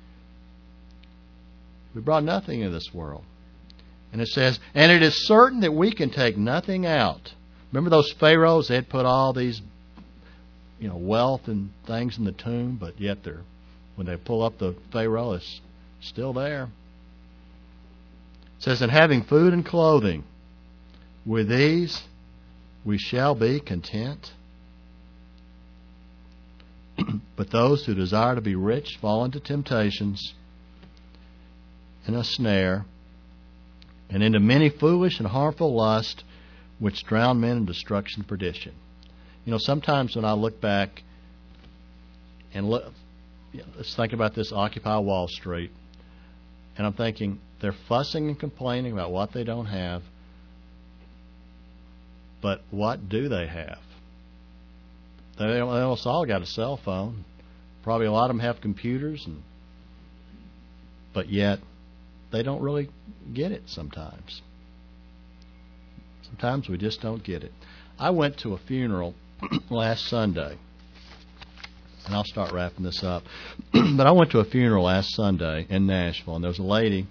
We brought nothing into this world. And it says, and it is certain that we can take nothing out. Remember those pharaohs? They had put all these, you know, wealth and things in the tomb, but yet they're, when they pull up the pharaoh, it's still there. It says, and having food and clothing, with these we shall be content. But those who desire to be rich fall into temptations and a snare, and into many foolish and harmful lusts, which drown men in destruction and perdition. You know, sometimes when I look back and look, you know, let's think about this Occupy Wall Street, and I'm thinking they're fussing and complaining about what they don't have, but what do they have? They, they almost all got a cell phone. Probably a lot of them have computers, and but yet they don't really get it sometimes. Sometimes we just don't get it. I went to a funeral last Sunday, and I'll start wrapping this up. But I went to a funeral last Sunday in Nashville, and there was a lady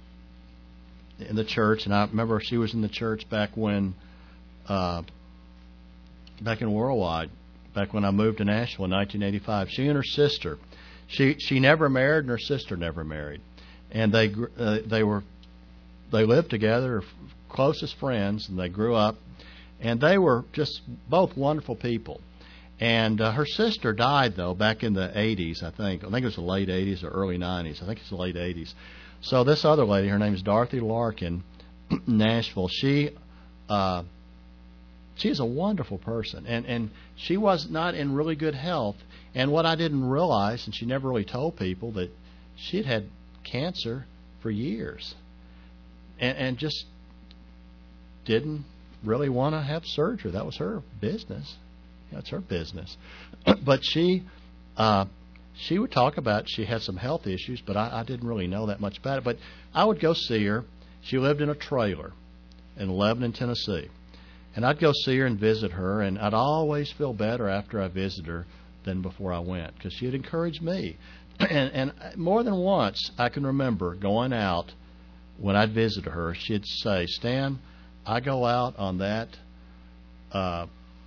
in the church, and I remember she was in the church back when, uh, back in Worldwide, back when I moved to Nashville in nineteen eighty-five. She and her sister, she she never married, and her sister never married, and they uh, they were they lived together, closest friends, and they grew up, and they were just both wonderful people. And uh, her sister died, though, back in the eighties, I think. I think it was the late eighties or early nineties. I think it's the late eighties. So this other lady, her name is Dorothy Larkin, Nashville, she uh, she's a wonderful person. And, and she was not in really good health. And what I didn't realize, and she never really told people, that she'd had cancer for years. And, and just didn't really want to have surgery. That was her business. That's her business. But she uh, she would talk about she had some health issues, but I, I didn't really know that much about it. But I would go see her. She lived in a trailer in Lebanon, Tennessee. And I'd go see her and visit her, and I'd always feel better after I visited her than before I went, because she had encouraged me. And, and more than once, I can remember going out when I'd visit her, she'd say, Stan, I go out on that, uh,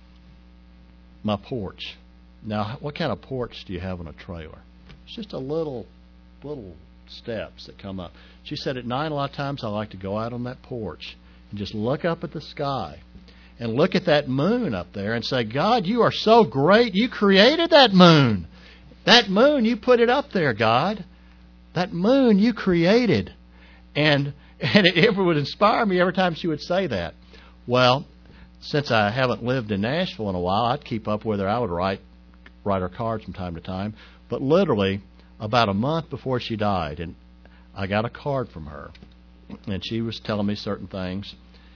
my porch. Now, what kind of porch do you have on a trailer? It's just a little, little steps that come up. She said at night, a lot of times I like to go out on that porch and just look up at the sky and look at that moon up there and say, God, you are so great. You created that moon. That moon, you put it up there, God. That moon you created. And and it, it would inspire me every time she would say that. Well, since I haven't lived in Nashville in a while, I'd keep up with her. I would write write her cards from time to time. But literally, about a month before she died, and I got a card from her, and she was telling me certain things.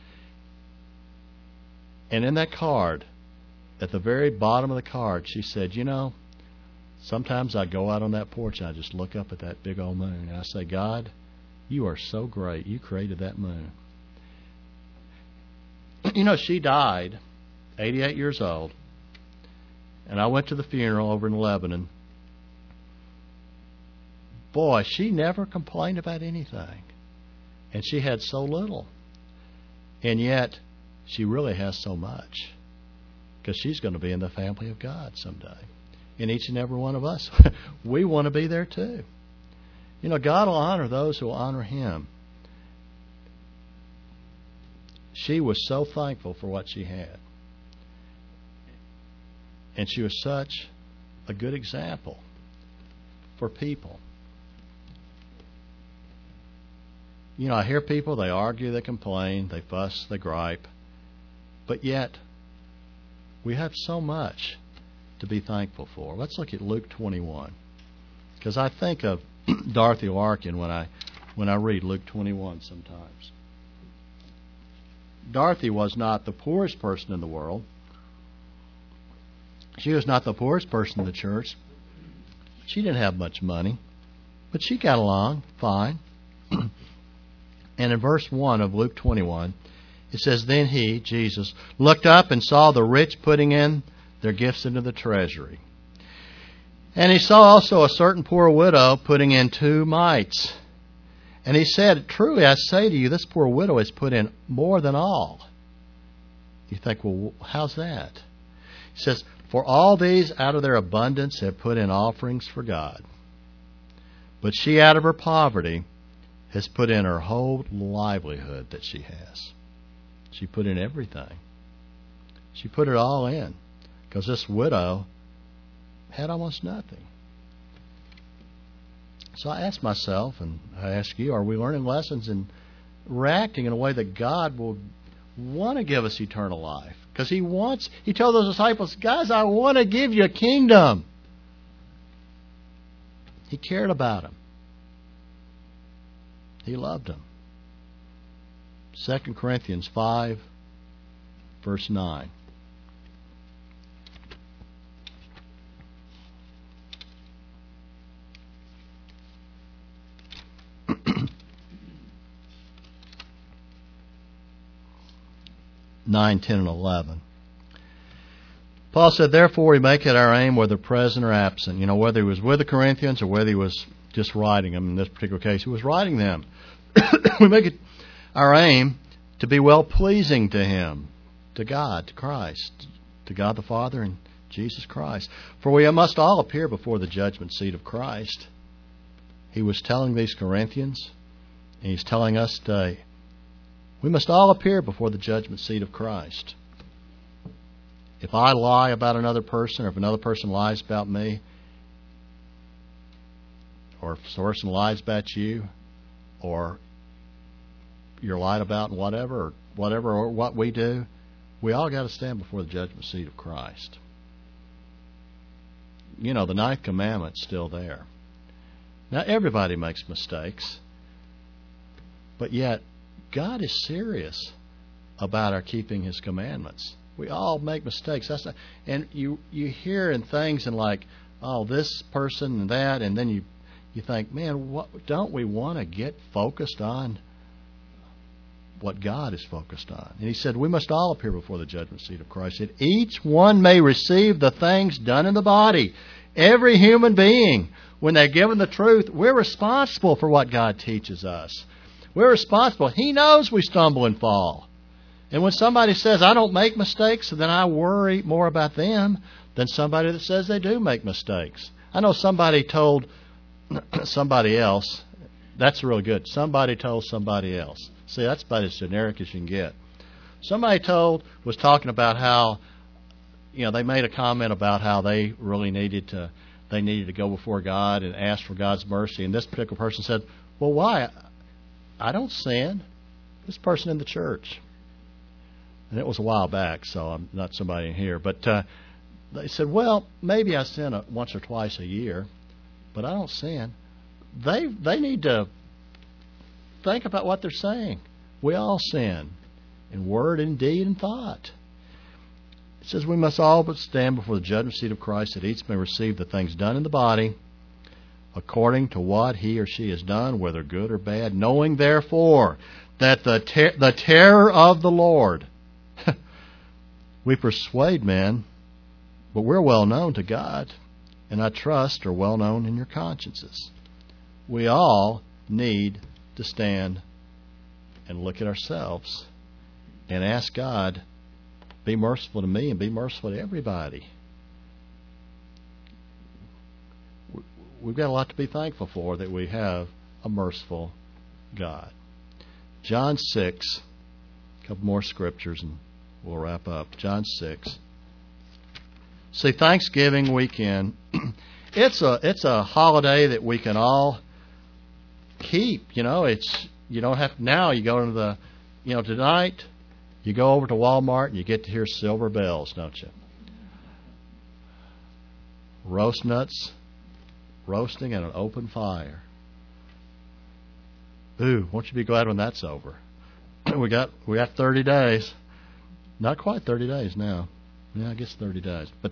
And in that card, at the very bottom of the card, she said, you know, sometimes I go out on that porch and I just look up at that big old moon, and I say, God, you are so great. You created that moon. You know, she died, eighty-eight years old, and I went to the funeral over in Lebanon. Boy, she never complained about anything, and she had so little, and yet she really has so much, because she's going to be in the family of God someday. And each and every one of us, we want to be there too. You know, God will honor those who will honor Him. She was so thankful for what she had. And she was such a good example for people. You know, I hear people, they argue, they complain, they fuss, they gripe. But yet, we have so much to be thankful for. Let's look at Luke twenty-one. Because I think of Dorothy Larkin when I when I read Luke twenty-one sometimes. Dorothy was not the poorest person in the world. She was not the poorest person in the church. She didn't have much money, but she got along fine. And in verse one of Luke twenty-one, it says, Then he, Jesus, looked up and saw the rich putting in their gifts into the treasury. And he saw also a certain poor widow putting in two mites. And he said, Truly I say to you, this poor widow has put in more than all. You think, well, how's that? He says, For all these out of their abundance have put in offerings for God. But she out of her poverty has put in her whole livelihood that she has. She put in everything. She put it all in. Because this widow had almost nothing. So I asked myself, and I ask you, are we learning lessons and reacting in a way that God will want to give us eternal life? Because He wants, He told those disciples, guys, I want to give you a kingdom. He cared about them. He loved them. Second Corinthians five, verse nine. nine, ten, and eleven. Paul said, Therefore we make it our aim, whether present or absent. You know, whether he was with the Corinthians or whether he was just writing them. In this particular case, he was writing them. We make it our aim to be well-pleasing to Him, to God, to Christ, to God the Father and Jesus Christ. For we must all appear before the judgment seat of Christ. He was telling these Corinthians, and He's telling us today, we must all appear before the judgment seat of Christ. If I lie about another person, or if another person lies about me, or if a person lies about you, or you're lied about in whatever, or whatever, or what we do, we all got to stand before the judgment seat of Christ. You know, the ninth commandment's still there. Now, everybody makes mistakes, but yet God is serious about our keeping His commandments. We all make mistakes. That's not, and you you hear in things and like, oh, this person and that, and then you you think, man, what, don't we want to get focused on what God is focused on? And He said, we must all appear before the judgment seat of Christ, that each one may receive the things done in the body. Every human being, when they're given the truth, we're responsible for what God teaches us. We're responsible. He knows we stumble and fall. And when somebody says, I don't make mistakes, then I worry more about them than somebody that says they do make mistakes. I know somebody told somebody else, that's really good, somebody told somebody else. See, that's about as generic as you can get. Somebody told was talking about how, you know, they made a comment about how they really needed to they needed to go before God and ask for God's mercy. And this particular person said, "Well, why? I don't sin." This person in the church, and it was a while back, so I'm not somebody in here, but uh, they said, "Well, maybe I sin a, once or twice a year, but I don't sin." They they need to think about what they're saying. We all sin in word, in deed, and thought. It says we must all but stand before the judgment seat of Christ, that each may receive the things done in the body according to what he or she has done, whether good or bad, knowing therefore that the ter- the terror of the Lord, we persuade men, but we're well known to God, and I trust are well known in your consciences. We all need to stand and look at ourselves and ask God, be merciful to me and be merciful to everybody. We've got a lot to be thankful for, that we have a merciful God. John six, a couple more scriptures and we'll wrap up. John six. See, Thanksgiving weekend, it's a it's a holiday that we can all keep. You know, it's you don't have now. You go to the, you know, tonight you go over to Walmart and you get to hear Silver Bells, don't you? Roast nuts, roasting at an open fire. Ooh, won't you be glad when that's over? we got we got thirty days. Not quite thirty days now. Yeah, I guess thirty days. But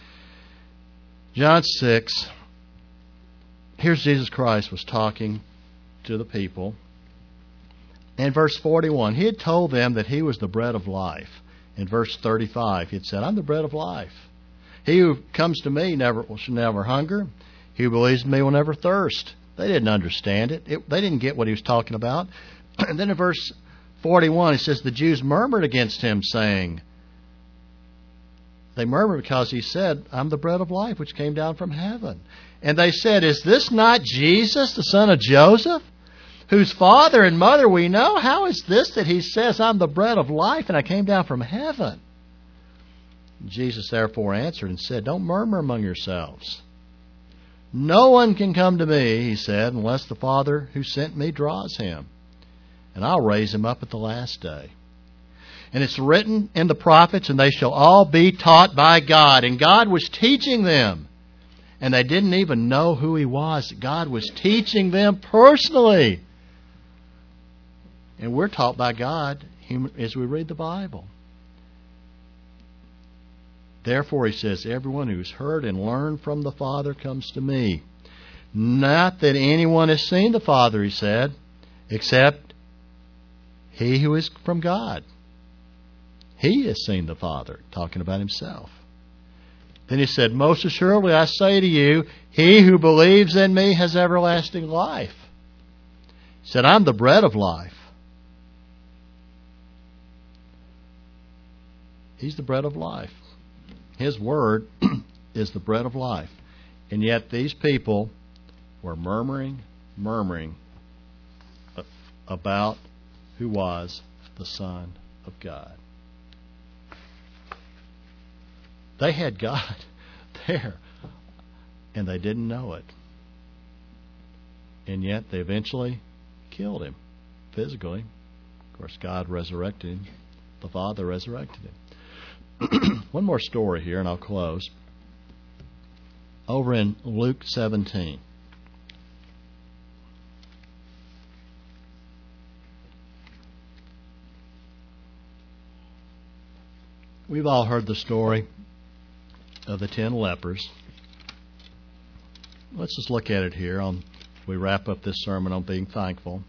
John six, here's Jesus Christ was talking to the people. In verse forty-one, he had told them that he was the bread of life. In verse thirty-five, he had said, I'm the bread of life. He who comes to me never shall never hunger. He who believes in me will never thirst. They didn't understand it. it. They didn't get what he was talking about. And then in verse forty-one, he says, the Jews murmured against him, saying, they murmured because he said, I'm the bread of life which came down from heaven. And they said, is this not Jesus, the son of Joseph, whose father and mother we know? How is this that he says, I'm the bread of life and I came down from heaven? Jesus therefore answered and said, don't murmur among yourselves. No one can come to me, he said, unless the Father who sent me draws him. And I'll raise him up at the last day. And it's written in the prophets, and they shall all be taught by God. And God was teaching them. And they didn't even know who he was. God was teaching them personally. And we're taught by God as we read the Bible. Therefore, he says, everyone who's heard and learned from the Father comes to me. Not that anyone has seen the Father, he said, except he who is from God. He has seen the Father, talking about himself. Then he said, most assuredly I say to you, he who believes in me has everlasting life. He said, I'm the bread of life. He's the bread of life. His word is the bread of life. And yet these people were murmuring, murmuring about who was the Son of God. They had God there, and they didn't know it. And yet they eventually killed him physically. Of course, God resurrected him. The Father resurrected him. One more story here, and I'll close. Over in Luke seventeen. We've all heard the story of the ten lepers. Let's just look at it here. On, we wrap up this sermon on being thankful.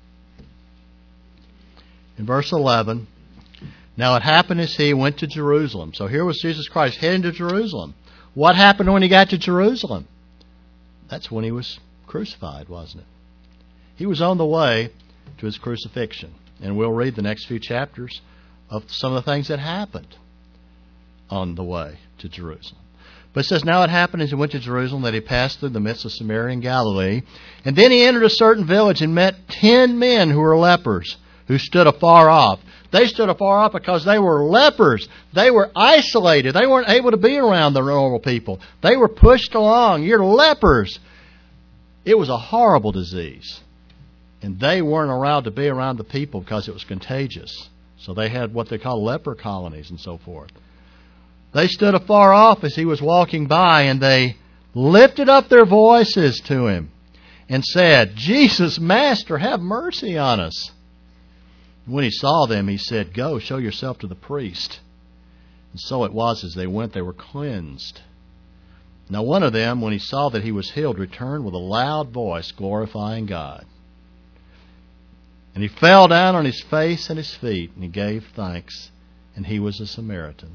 In verse eleven, now it happened as he went to Jerusalem. So here was Jesus Christ heading to Jerusalem. What happened when he got to Jerusalem? That's when he was crucified, wasn't it? He was on the way to his crucifixion. And we'll read the next few chapters of some of the things that happened on the way to Jerusalem. But it says, now it happened as he went to Jerusalem that he passed through the midst of Samaria and Galilee. And then he entered a certain village and met ten men who were lepers, who stood afar off. They stood afar off because they were lepers. They were isolated. They weren't able to be around the normal people. They were pushed along. You're lepers. It was a horrible disease. And they weren't allowed to be around the people because it was contagious. So they had what they call leper colonies and so forth. They stood afar off as he was walking by, and they lifted up their voices to him and said, Jesus, Master, have mercy on us. When he saw them, he said, Go, show yourself to the priest. And so it was as they went, they were cleansed. Now one of them, when he saw that he was healed, returned with a loud voice, glorifying God. And he fell down on his face and his feet, and he gave thanks, and he was a Samaritan.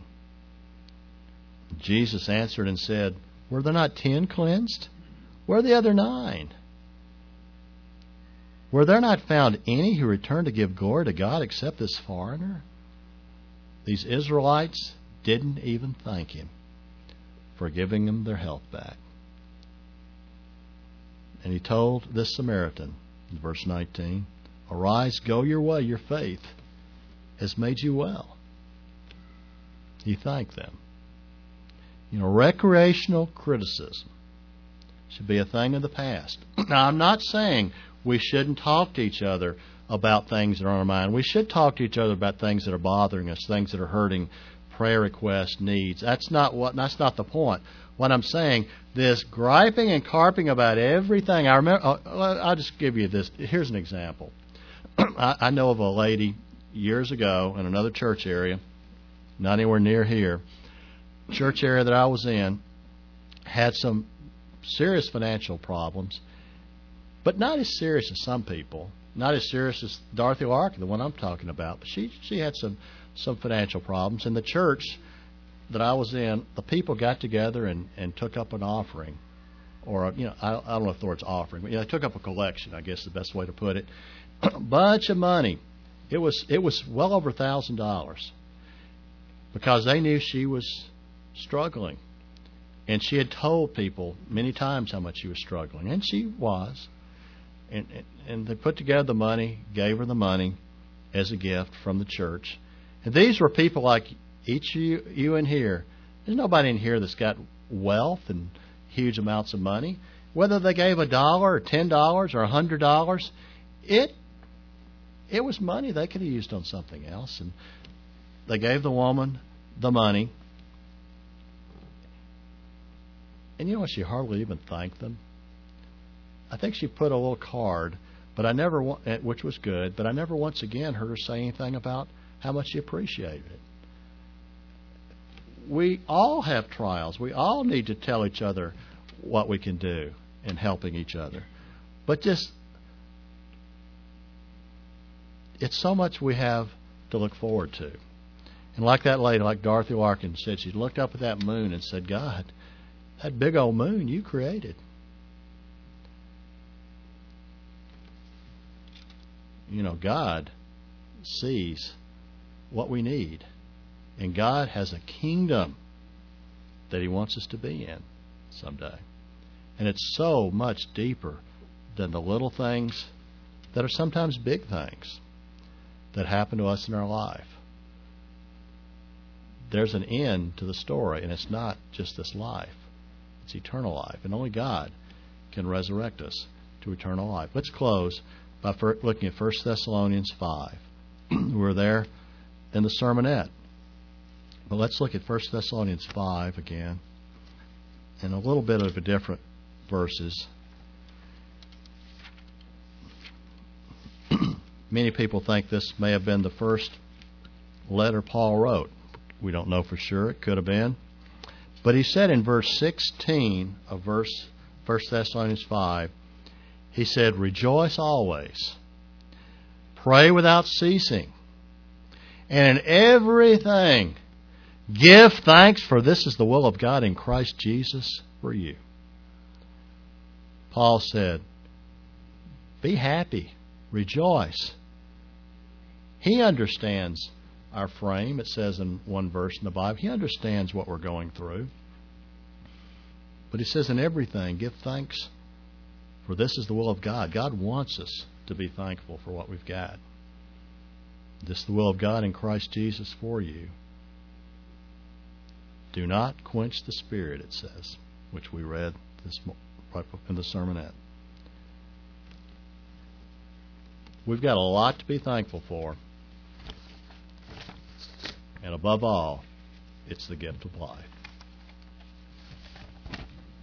Jesus answered and said, Were there not ten cleansed? Where are the other nine? Were there not found any who returned to give glory to God except this foreigner? These Israelites didn't even thank him for giving them their health back. And he told this Samaritan, in verse nineteen, Arise, go your way, your faith has made you well. He thanked them. You know, recreational criticism should be a thing of the past. Now, I'm not saying we shouldn't talk to each other about things that are on our mind. We should talk to each other about things that are bothering us, things that are hurting, prayer requests, needs. That's not what. That's not the point. What I'm saying, this griping and carping about everything. I remember. I'll just give you this. Here's an example. I, I know of a lady years ago in another church area, not anywhere near here. Church area that I was in had some serious financial problems, but not as serious as some people. Not as serious as Dorothy Larkin, the one I'm talking about. But she she had some some financial problems. In the church that I was in, the people got together and, and took up an offering, or you know I, I don't know if the word's offering, but yeah, they took up a collection. I guess is the best way to put it. A bunch of money. It was it was well over a thousand dollars because they knew she was struggling. And she had told people many times how much she was struggling. And she was. And, and, and they put together the money, gave her the money as a gift from the church. And these were people like each of you, you in here. There's nobody in here that's got wealth and huge amounts of money. Whether they gave a dollar or ten dollars or a hundred dollars, it it was money they could have used on something else. And they gave the woman the money. And you know what? She hardly even thanked them. I think she put a little card, but I never, which was good, but I never once again heard her say anything about how much she appreciated it. We all have trials. We all need to tell each other what we can do in helping each other. But just, it's so much we have to look forward to. And like that lady, like Dorothy Larkin said, she looked up at that moon and said, God, that big old moon you created. You know, God sees what we need. And God has a kingdom that He wants us to be in someday. And it's so much deeper than the little things that are sometimes big things that happen to us in our life. There's an end to the story, and it's not just this life. It's eternal life, and only God can resurrect us to eternal life. Let's close by looking at First Thessalonians five. We're there in the sermonette. But let's look at First Thessalonians five again, and a little bit of a different verses. Many people think this may have been the first letter Paul wrote. We don't know for sure. It could have been. But he said in verse sixteen of verse First Thessalonians five, he said, Rejoice always, pray without ceasing, and in everything give thanks, for this is the will of God in Christ Jesus for you. Paul said, be happy, rejoice. He understands our frame, it says in one verse in the Bible. He understands what we're going through. But he says in everything, give thanks, for this is the will of God. God wants us to be thankful for what we've got. This is the will of God in Christ Jesus for you. Do not quench the Spirit, it says, which we read this right in the sermonette. We've got a lot to be thankful for. And above all, it's the gift of life.